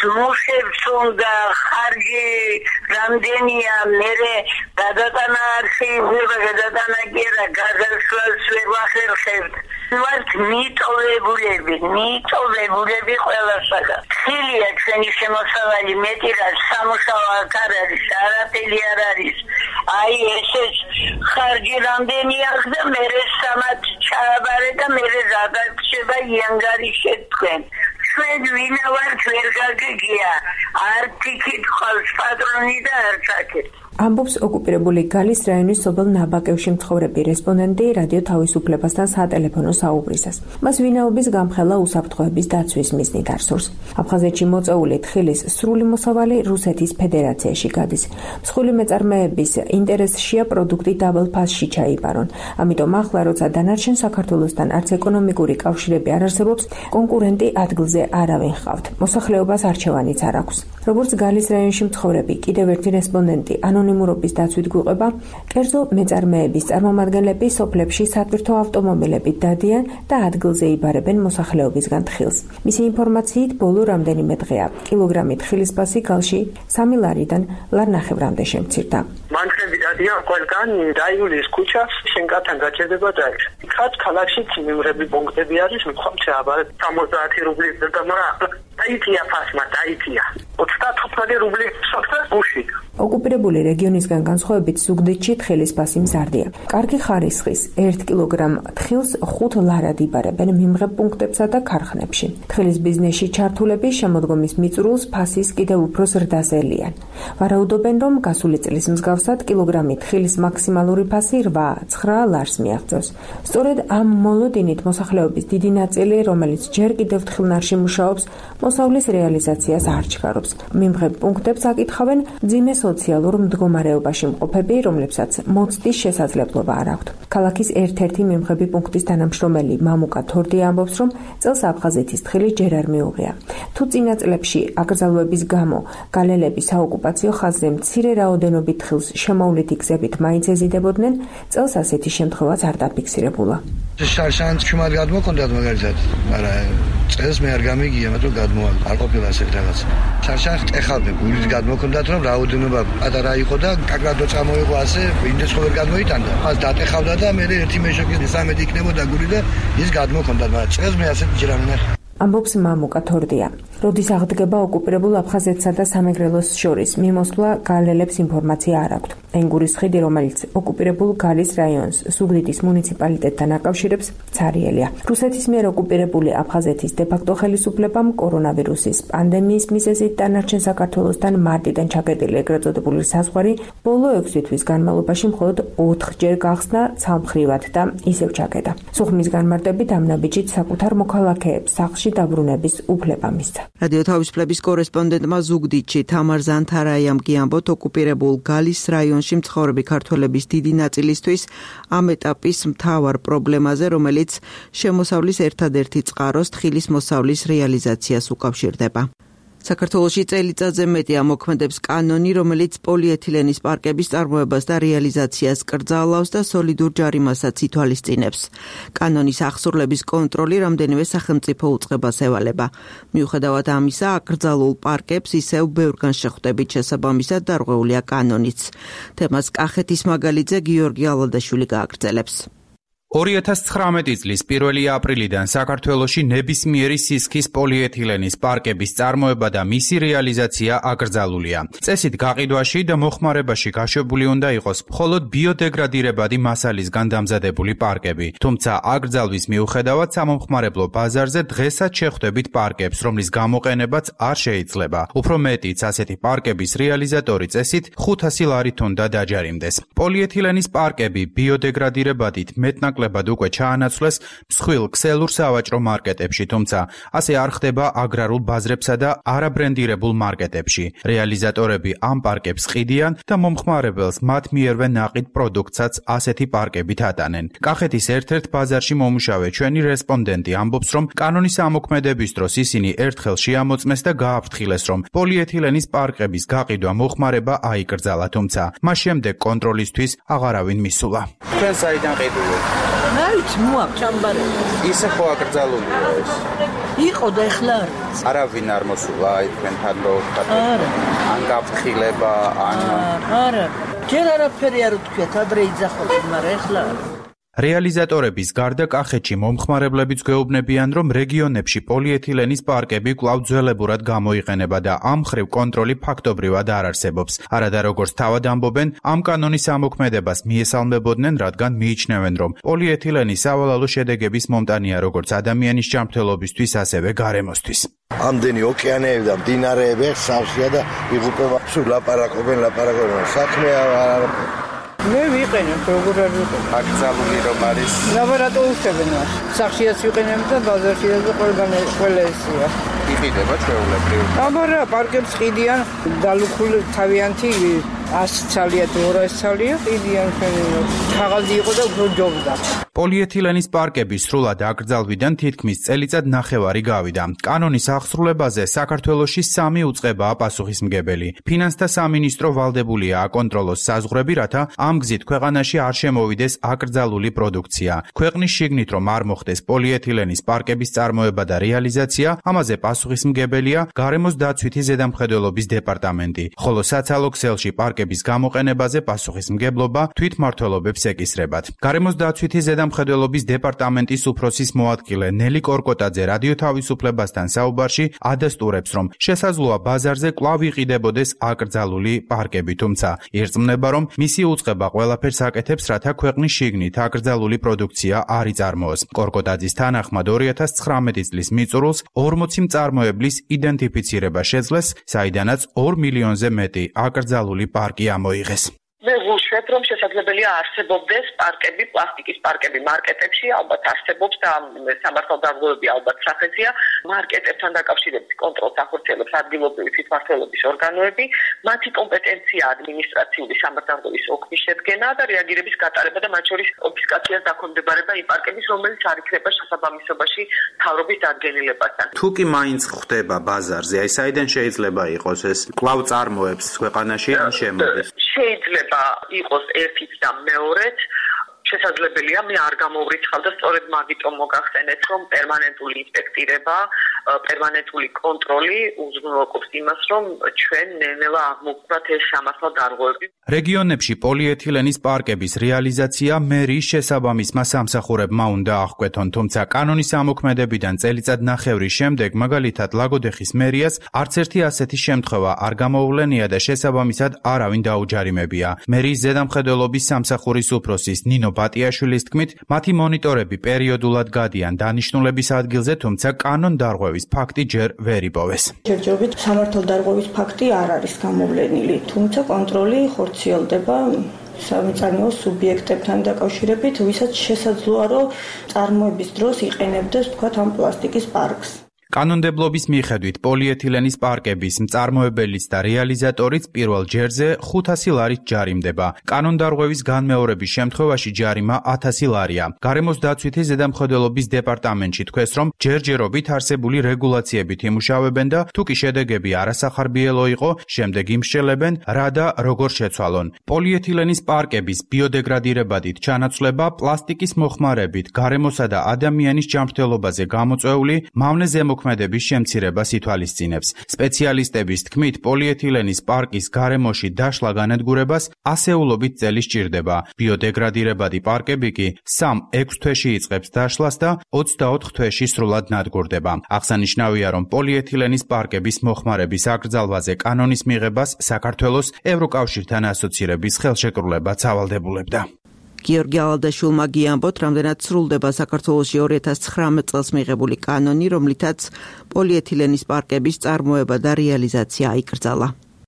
მუშებს უნდა ხარჯი რამდენია მერე გადატანა არ შეიძლება გადატანა კი არა გადასვლას ვერ ვახერხებთ ვართ მიტოვებულები ყველასაგან ხილია ჩვენი შემოსავალი მეტი რა სამუშაო აქ არ არის არაფერი არ არის აი ესეც ხარჯი რამდენი აქვს და მერე სამად ჩააბარე და მერე გადარჩება იანგარიშე თქვენ ჩვენ ვინა ვართ ვერ გაგიგია არც იქითხავს პატრონი და არც აქეთ ამბობს ოკუპირებული გალის რაიონის სოფელ ნაბაკევში მცხოვრები რესპონდენტი რადიო თავისუფლებასთან სატელეფონო საუბრისას. მას ვინაობის გამხელა უსაფრთხოების დაცვის მიზნით არსურს. აფხაზეთში მოწეული თხილის სრული მოსავალი რუსეთის ფედერაციაში გადის. მსხვილი მეწარმეების ინტერესშია პროდუქტი დაბალ ფასში ჩაიბარონ. ამიტომ ახლა როცა დანარჩენ საქართველოსთან არც ეკონომიკური კავშირები არ არსებობს, კონკურენტი ადგილზე არავინ ხავთ. მოსახლეობას არჩევანიც არ აქვს. როგორც გალის რაიონში მცხოვრები კიდევ ერთი რესპონდენტი ანონიმურობის დაცვით გვიყვება, კერძო მეწარმეების წარმომადგენლები სოფლებში სატვირთო ავტომობილებით დადიან და ადგილზე იბარებენ მოსახლეობისგან თხილს. მისი ინფორმაციით, ბოლო რამდენიმე დღეა კილოგრამი თხილის ფასი გალში 3 ლარიდან ლარ 9-მდე შემცირდა. მანქანები დადიან ყველგან რაიულის ქუჩას, შენკართან გაჩერდება და ის. ხაც ქალაქში მიმღები პუნქტები არის, მქონე აბარეთ 70 რუბლით და დაიწია ფასმა, დაიწია. 35 რუბლი სოფთა გუში. ოკუპირებული რეგიონისგან განსხვავებით ზუგდიდში თხილის ფასი მზარდია. კარგი ხარისხის 1 კილოგრამ თხილს 5 ლარად იბარებენ მიმღებ პუნქტებსა და ქარხნებში. თხილის ბიზნესში ჩართულების შემოდგომის მიწურულს ფასის კიდევ უფრო ზრდას ელიან. ვარაუდობენ, რომ გასული წლის მსგავსად კილოგრამი თხილის მაქსიმალური ფასი 8-9 ლარს მიაღწევს. სწორედ ამ მოლოდინით მოსახლეობის დიდი ნაწილი, რომელიც ჯერ კიდევ თხილნარში მუშაობს, მოსავლის რეალიზაციას არ ჩქარობს. მიმღებ პუნქტებს აკითხავენ ძიმე სოციალურ მდგომარეობაში მყოფები, რომლებსაც მოცდის შესაძლებლობა არ აქვთ. ქალაქის ერთ-ერთი მიმღები პუნქტის თანამშრომელი მამუკა თორდია ამბობს, რომ წელს აფხაზეთის თხილი ჯერ არ მიუღია. თუ წინა წლებში აკრძალვების გამო გალელები საოკუპაციო ხაზზე მცირე რაოდენობით თხილს შემოვლითი გზებით მაინც ეზიდებოდნენ, წელს ასეთი შემთხვევაც არ დაფიქსირებულა. შარშანს ჩუმად გადმოქონდათ მაგალითად, მაგრამ წელს მე არ გამიგია, მაგრამ გადმოვალ. არ ყოფილა ასეთ რაღაც. შარშანს ეხალმე გულით გადმოქონდათ, რომ რაოდენობა პატარა იყო და კაკრადო წამოიღო ასე, ინდეს ხო ვერ გადმოიტანდა. მას დატეხავდა და მე ერთი მეშოკის 13 იქნებოდა გული და ის გადმოქონდათ, მაგრამ წელს მე ასეთი ჯერ არ მინახე. ამბობს მამუკა თორდია. როდის აღდგება ოკუპირებულ აფხაზეთსა და სამეგრელოს შორის მიმოსვლა გალელებს ინფორმაცია არ აქვთ. ენგურის ხიდი, რომელიც ოკუპირებულ გალის რაიონს ზუგდიდის მუნიციპალიტეტთან აკავშირებს, ცარიელია. რუსეთის მიერ ოკუპირებული აფხაზეთის დე-ფაქტო ხელისუფლებამ კორონავირუსის პანდემიის მიზეზით დანარჩენ საქართველოსთან მარტიდან ჩაკეტილი ეგრეთ წოდებული საზღვარი ბოლო 6 თვის განმავლობაში მხოლოდ 4-ჯერ გახსნა ცალმხრივად და ისევ ჩაკეტა. სუხმის განმარტებით ამ ნაბიჯით საკუთარ მოქალაქეებს სახლში დაბრუნების უფლება მისცა. რადიო თავისუფლების კორესპონდენტმა ზუგდიდში თამარ ზანთარაიამ გიამბოთ, ოკუპირებულ გალის რაიონში მცხოვრები ქართველების დიდი ნაწილისთვის ამ ეტაპის მთავარ პრობლემაზე, რომელიც შემოსავლის ერთადერთი წყაროს თხილის მოსავლის რეალიზაციას უკავშირდება. საქართველოში წელიწადზე მეტია მოქმედებს კანონი, რომელიც პოლიეთილენის პარკების წარმოებას და რეალიზაციას კრძალავს და სოლიდურ ჯარიმასაც ითვალისწინებს. კანონის აღსრულების კონტროლი რამდენიმე სახელმწიფო უწყებას ევალება. მიუხედავად ამისა, აკრძალულ პარკებს ისევ ბევრგან შეხვდებით, შესაბამისად დარღვეულია კანონიც. თემას კახეთის მაგალითზე გიორგი ალადაშვილი გააგრძელებს. 2019 წლის 1 აპრილიდან საქართველოში ნებისმიერი სისქის პოლიეთილენის პარკების წარმოება და მისი რეალიზაცია აკრძალულია. წესით გაყიდვაში და მოხმარებაში გაშვებული უნდა იყოს მხოლოდ ბიოდეგრადირებადი მასალისგან დამზადებული პარკები. თუმცა აკრძალვის მიუხედავად სამომხმარებლო ბაზარზე დღესაც შეხვდებით პარკებს, რომლის გამოყენებაც არ შეიძლება. უფრო მეტიც, ასეთი პარკების რეალიზატორი წესით 500 ლარით უნდა დაჯარიმდეს. პოლიეთილენის პარკები ბიოდეგრადირებადით მეტნაკლებად უკვე ჩაანაცვლეს მსხვილ ქსელურ სავაჭრო მარკეტებში, თუმცა ასე არ ხდება აგრარულ ბაზრებსა და არაბრენდირებულ მარკეტებში. რეალიზატორები ამ პარკებს ყიდიან და მომხმარებელს მათ მიერვე ნაყიდ პროდუქტსაც ასეთი პარკებით ატანენ. კახეთის ერთ-ერთ ბაზარში მომუშავე ჩვენი რესპონდენტი ამბობს, რომ კანონის ამოქმედების დროს ისინი ერთხელ შეამოწმეს და გააფრთხილეს, რომ პოლიეთილენის პარკების გაყიდვა მოხმარება აიკრძალა, თუმცა მას შემდეგ კონტროლისთვის აღარავინ მისულა. ჩვენ საიდან ყიდულობთ? Навіть муак чамბარი. ისე ხო აკრძალულია ეს? იყო და ეხლა არავინ არ მოსულა აი თქვენთან რო ან გაფრთხილება ან არა ჯერ არაფერი არ უთქვიათ ადრე იძახობდნენ მაგრამ ეხლა რეალიზატორების გარდა კახეთში მომხმარებლებიც გვეუბნებიან, რომ რეგიონებში პოლიეთილენის პარკები კვლავ ძველებურად გამოიყენება და ამ მხრივ კონტროლი ფაქტობრივად არ არსებობს. არადა როგორც თავად ამბობენ, ამ კანონის ამოქმედებას მიესალმებოდნენ, რადგან მიიჩნევენ, რომ პოლიეთილენის სავალალო შედეგების მომტანია როგორც ადამიანის ჯანმრთელობისთვის, ასევე გარემოსთვის. ამდენი ოკეანეები და მდინარეები სავსეა და იღუპება. სულ ლაპარაკობენ, საქმე არ მე ვიყენებ როგორ არ ვიყენებ. აკრძალული რომ არის. ლაბორატორიებშენ სახშიაც ვიყენებ და ბაზარშიაც ყველა ესია. იყიდება ჩვეულებრივ. აბარა პარკებს ყიდიან დალუქული თავიანთი 100 ცალია 200 ცალია ყიდიან ქაღალდი იყო და უფრო ჯობდა. პოლიეთილენის პარკები სრულად აკრძალვიდან თითქმის წელიწად ნახევარი გავიდა. კანონის აღსრულებაზე საქართველოში 3 უწყებაა პასუხისმგებელი. ფინანსთა სამინისტრო ვალდებულია აკონტროლოს საზღვრები, რათა ამ გზით ქვეყანაში არ შემოვიდეს აკრძალული პროდუქცია. ქვეყნის შიგნით რომ არ მოხდეს პოლიეთილენის პარკების წარმოება და რეალიზაცია, ამაზე პასუხისმგებელია გარემოს დაცვითი ზედამხედველობის დეპარტამენტი, ხოლო საცალო ქსელში პარკების გამოყენებაზე პასუხისმგებლობა თვითმმართველობებს ეკისრებათ. გარემოს დაცვითი ზედამხედველობის დეპარტამენტის უფროსის მოადგილე ნელი კორკოტაძე რადიო თავისუფლებასთან საუბარში ადასტურებს, რომ შესაძლოა ბაზარზე კვლავ იყიდებოდეს აკრძალული პარკები, თუმცა ირწმუნება, რომ მისი უწყება ყველაფერს აკეთებს, რათა ქვეყნის შიგნით აკრძალული პროდუქცია არ იწარმოოს. კორკოტაძის თანახმად 2019 წლის მიწურულს 40 მწარმოებლის იდენტიფიცირება შეძლეს, საიდანაც 2 მილიონზე მეტი აკრძალული პარკი ამოიღეს. მე ვუშვებ, რომ შესაძლებელია არსებობდეს პარკები, პლასტიკის პარკები მარკეტებში, ალბათ არსებობს და სამართალდამცავები ალბათ სახეზია. მარკეტებთან დაკავშირებით კონტროლს ახორციელებს ადგილობრივი თვითმმართველობის ორგანოები, მათი კომპეტენცია ადმინისტრაციული სამართალდამცავის ოკმის შედგენა და რეაგირების გატარება და მათ შორის კონფისკაციას დაქვემდებარება იმ პარკების, რომელიც არ იქნება შესაბამისობაში მთავრობის დადგენილებასთან. თუ კი მაინც ხდება ბაზარზე, აი საიდან შეიძლება იყოს ეს კვლავ წარმოებს ქვეყანაში ან შემოდის? შეიძლება იყოს ერთიც და მეორეც, შესაძლებელია მე არ გამოვრიცხავ და სწორედ მაგიტომ მოგახსენეთ, რომ პერმანენტული ინსპექტირება, პერმანენტული კონტროლი უზრუნველყოფს იმას, რომ ჩვენ ნელ-ნელა აღმოვხვრათ ეს სამართალდარღვევები. რეგიონებში პოლიეთილენის პარკების რეალიზაცია მერიის შესაბამისმა სამსახურებმა უნდა აღკვეთონ, თუმცა კანონის ამოქმედებიდან წელიწად ნახევრის შემდეგ, მაგალითად ლაგოდეხის მერიას არც ერთი ასეთი შემთხვევა არ გამოუვლენია და შესაბამისად არავინ დაუჯარიმებია. მერიის ზედამხედველობის სამსახურის უფროსის ნინო ბატიაშვილის თქმით, მათი მონიტორები პერიოდულად გადიან დანიშნულების ადგილზე, თუმცა კანონდარღვევის ფაქტი ჯერ ვერ იპოვეს. ჯერჯერობით სამართალდარღვევის ფაქტი არ არის გამოვლენილი, თუმცა კონტროლი ხორციელდება სამწარმოო სუბიექტებთან დაკავშირებით, ვისაც შესაძლოა, რომ წარმოების დროს იყენებდეს თქვათ ამ პლასტიკის პარკს. კანონმდებლობის მიხედვით პოლიეთილენის პარკების მწარმოებელიც და რეალიზატორიც პირველ ჯერზე 500 ლარით ჯარიმდება. კანონდარღვევის განმეორების შემთხვევაში ჯარიმა 1000 ლარია. გარემოს დაცვითი ზედამხედველობის დეპარტამენტში თქვეს, რომ ჯერჯერობით არსებული რეგულაციებით იმუშავებენ და თუ კი შედეგები არასახარბიელო იყო, შემდეგ იმსჯელებენ, რა და როგორ შეცვალონ. პოლიეთილენის პარკების ბიოდეგრადირებადით ჩანაცვლება პლასტიკის მოხმარებით გარემოსა და ადამიანის ჯანმრთელობაზე გამოწვეული მავნე ზემოქმედების შემცირებას ითვალისწინებს. სპეციალისტების თქმით, პოლიეთილენის პარკის გარემოში დაშლა განადგურებას ასეულობით წელი სჭირდება. ბიოდეგრადირებადი პარკები კი 3-6 თვეში იწყებს დაშლას და 24 თვეში სრულად ნადგურდება. აღსანიშნავია, რომ პოლიეთილენის პარკების მოხმარების აკრძალვაზე კანონის მიღებას საქართველოს ევროკავშირთან ასოცირების ხელშეკრულებაც ავალდებულებდა. გიორგი ალადაშვილმა გიამბოთ, რამდენად სრულდება საქართველოში 2019 წელს მიღებული კანონი, რომლითაც პოლიეთილენის პარკების წარმოება და რეალიზაცია აიკრძალა.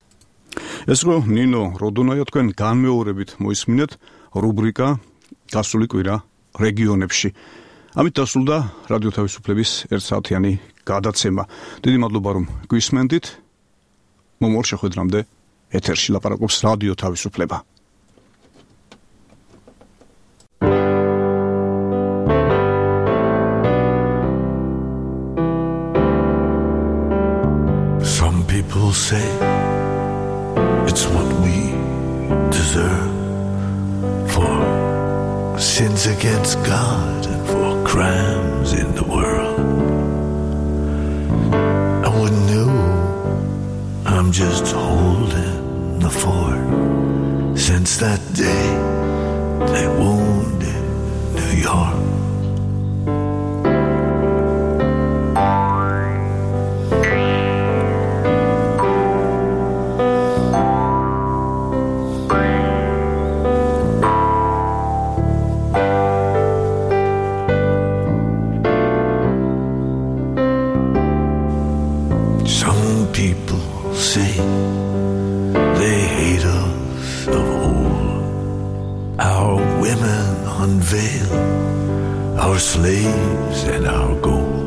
ეს რო ნინო როდონაია თქვენ განმეორებით მოისმინეთ რუბრიკა გასული კვირა რეგიონებში. ამით დასრულდა რადიო თავისუფლების 1 საათიანი გადაცემა. დიდი მადლობა რომ გვისმენდით. მომავალ შეხვედრამდე ეთერში ლაპარაკობს რადიო თავისუფლება. People say it's what we deserve for sins against God and for crimes in the world. I'm just holding the fort. Since that day they wounded New York. People say they hate us of old. Our women unveil our slaves and our gold.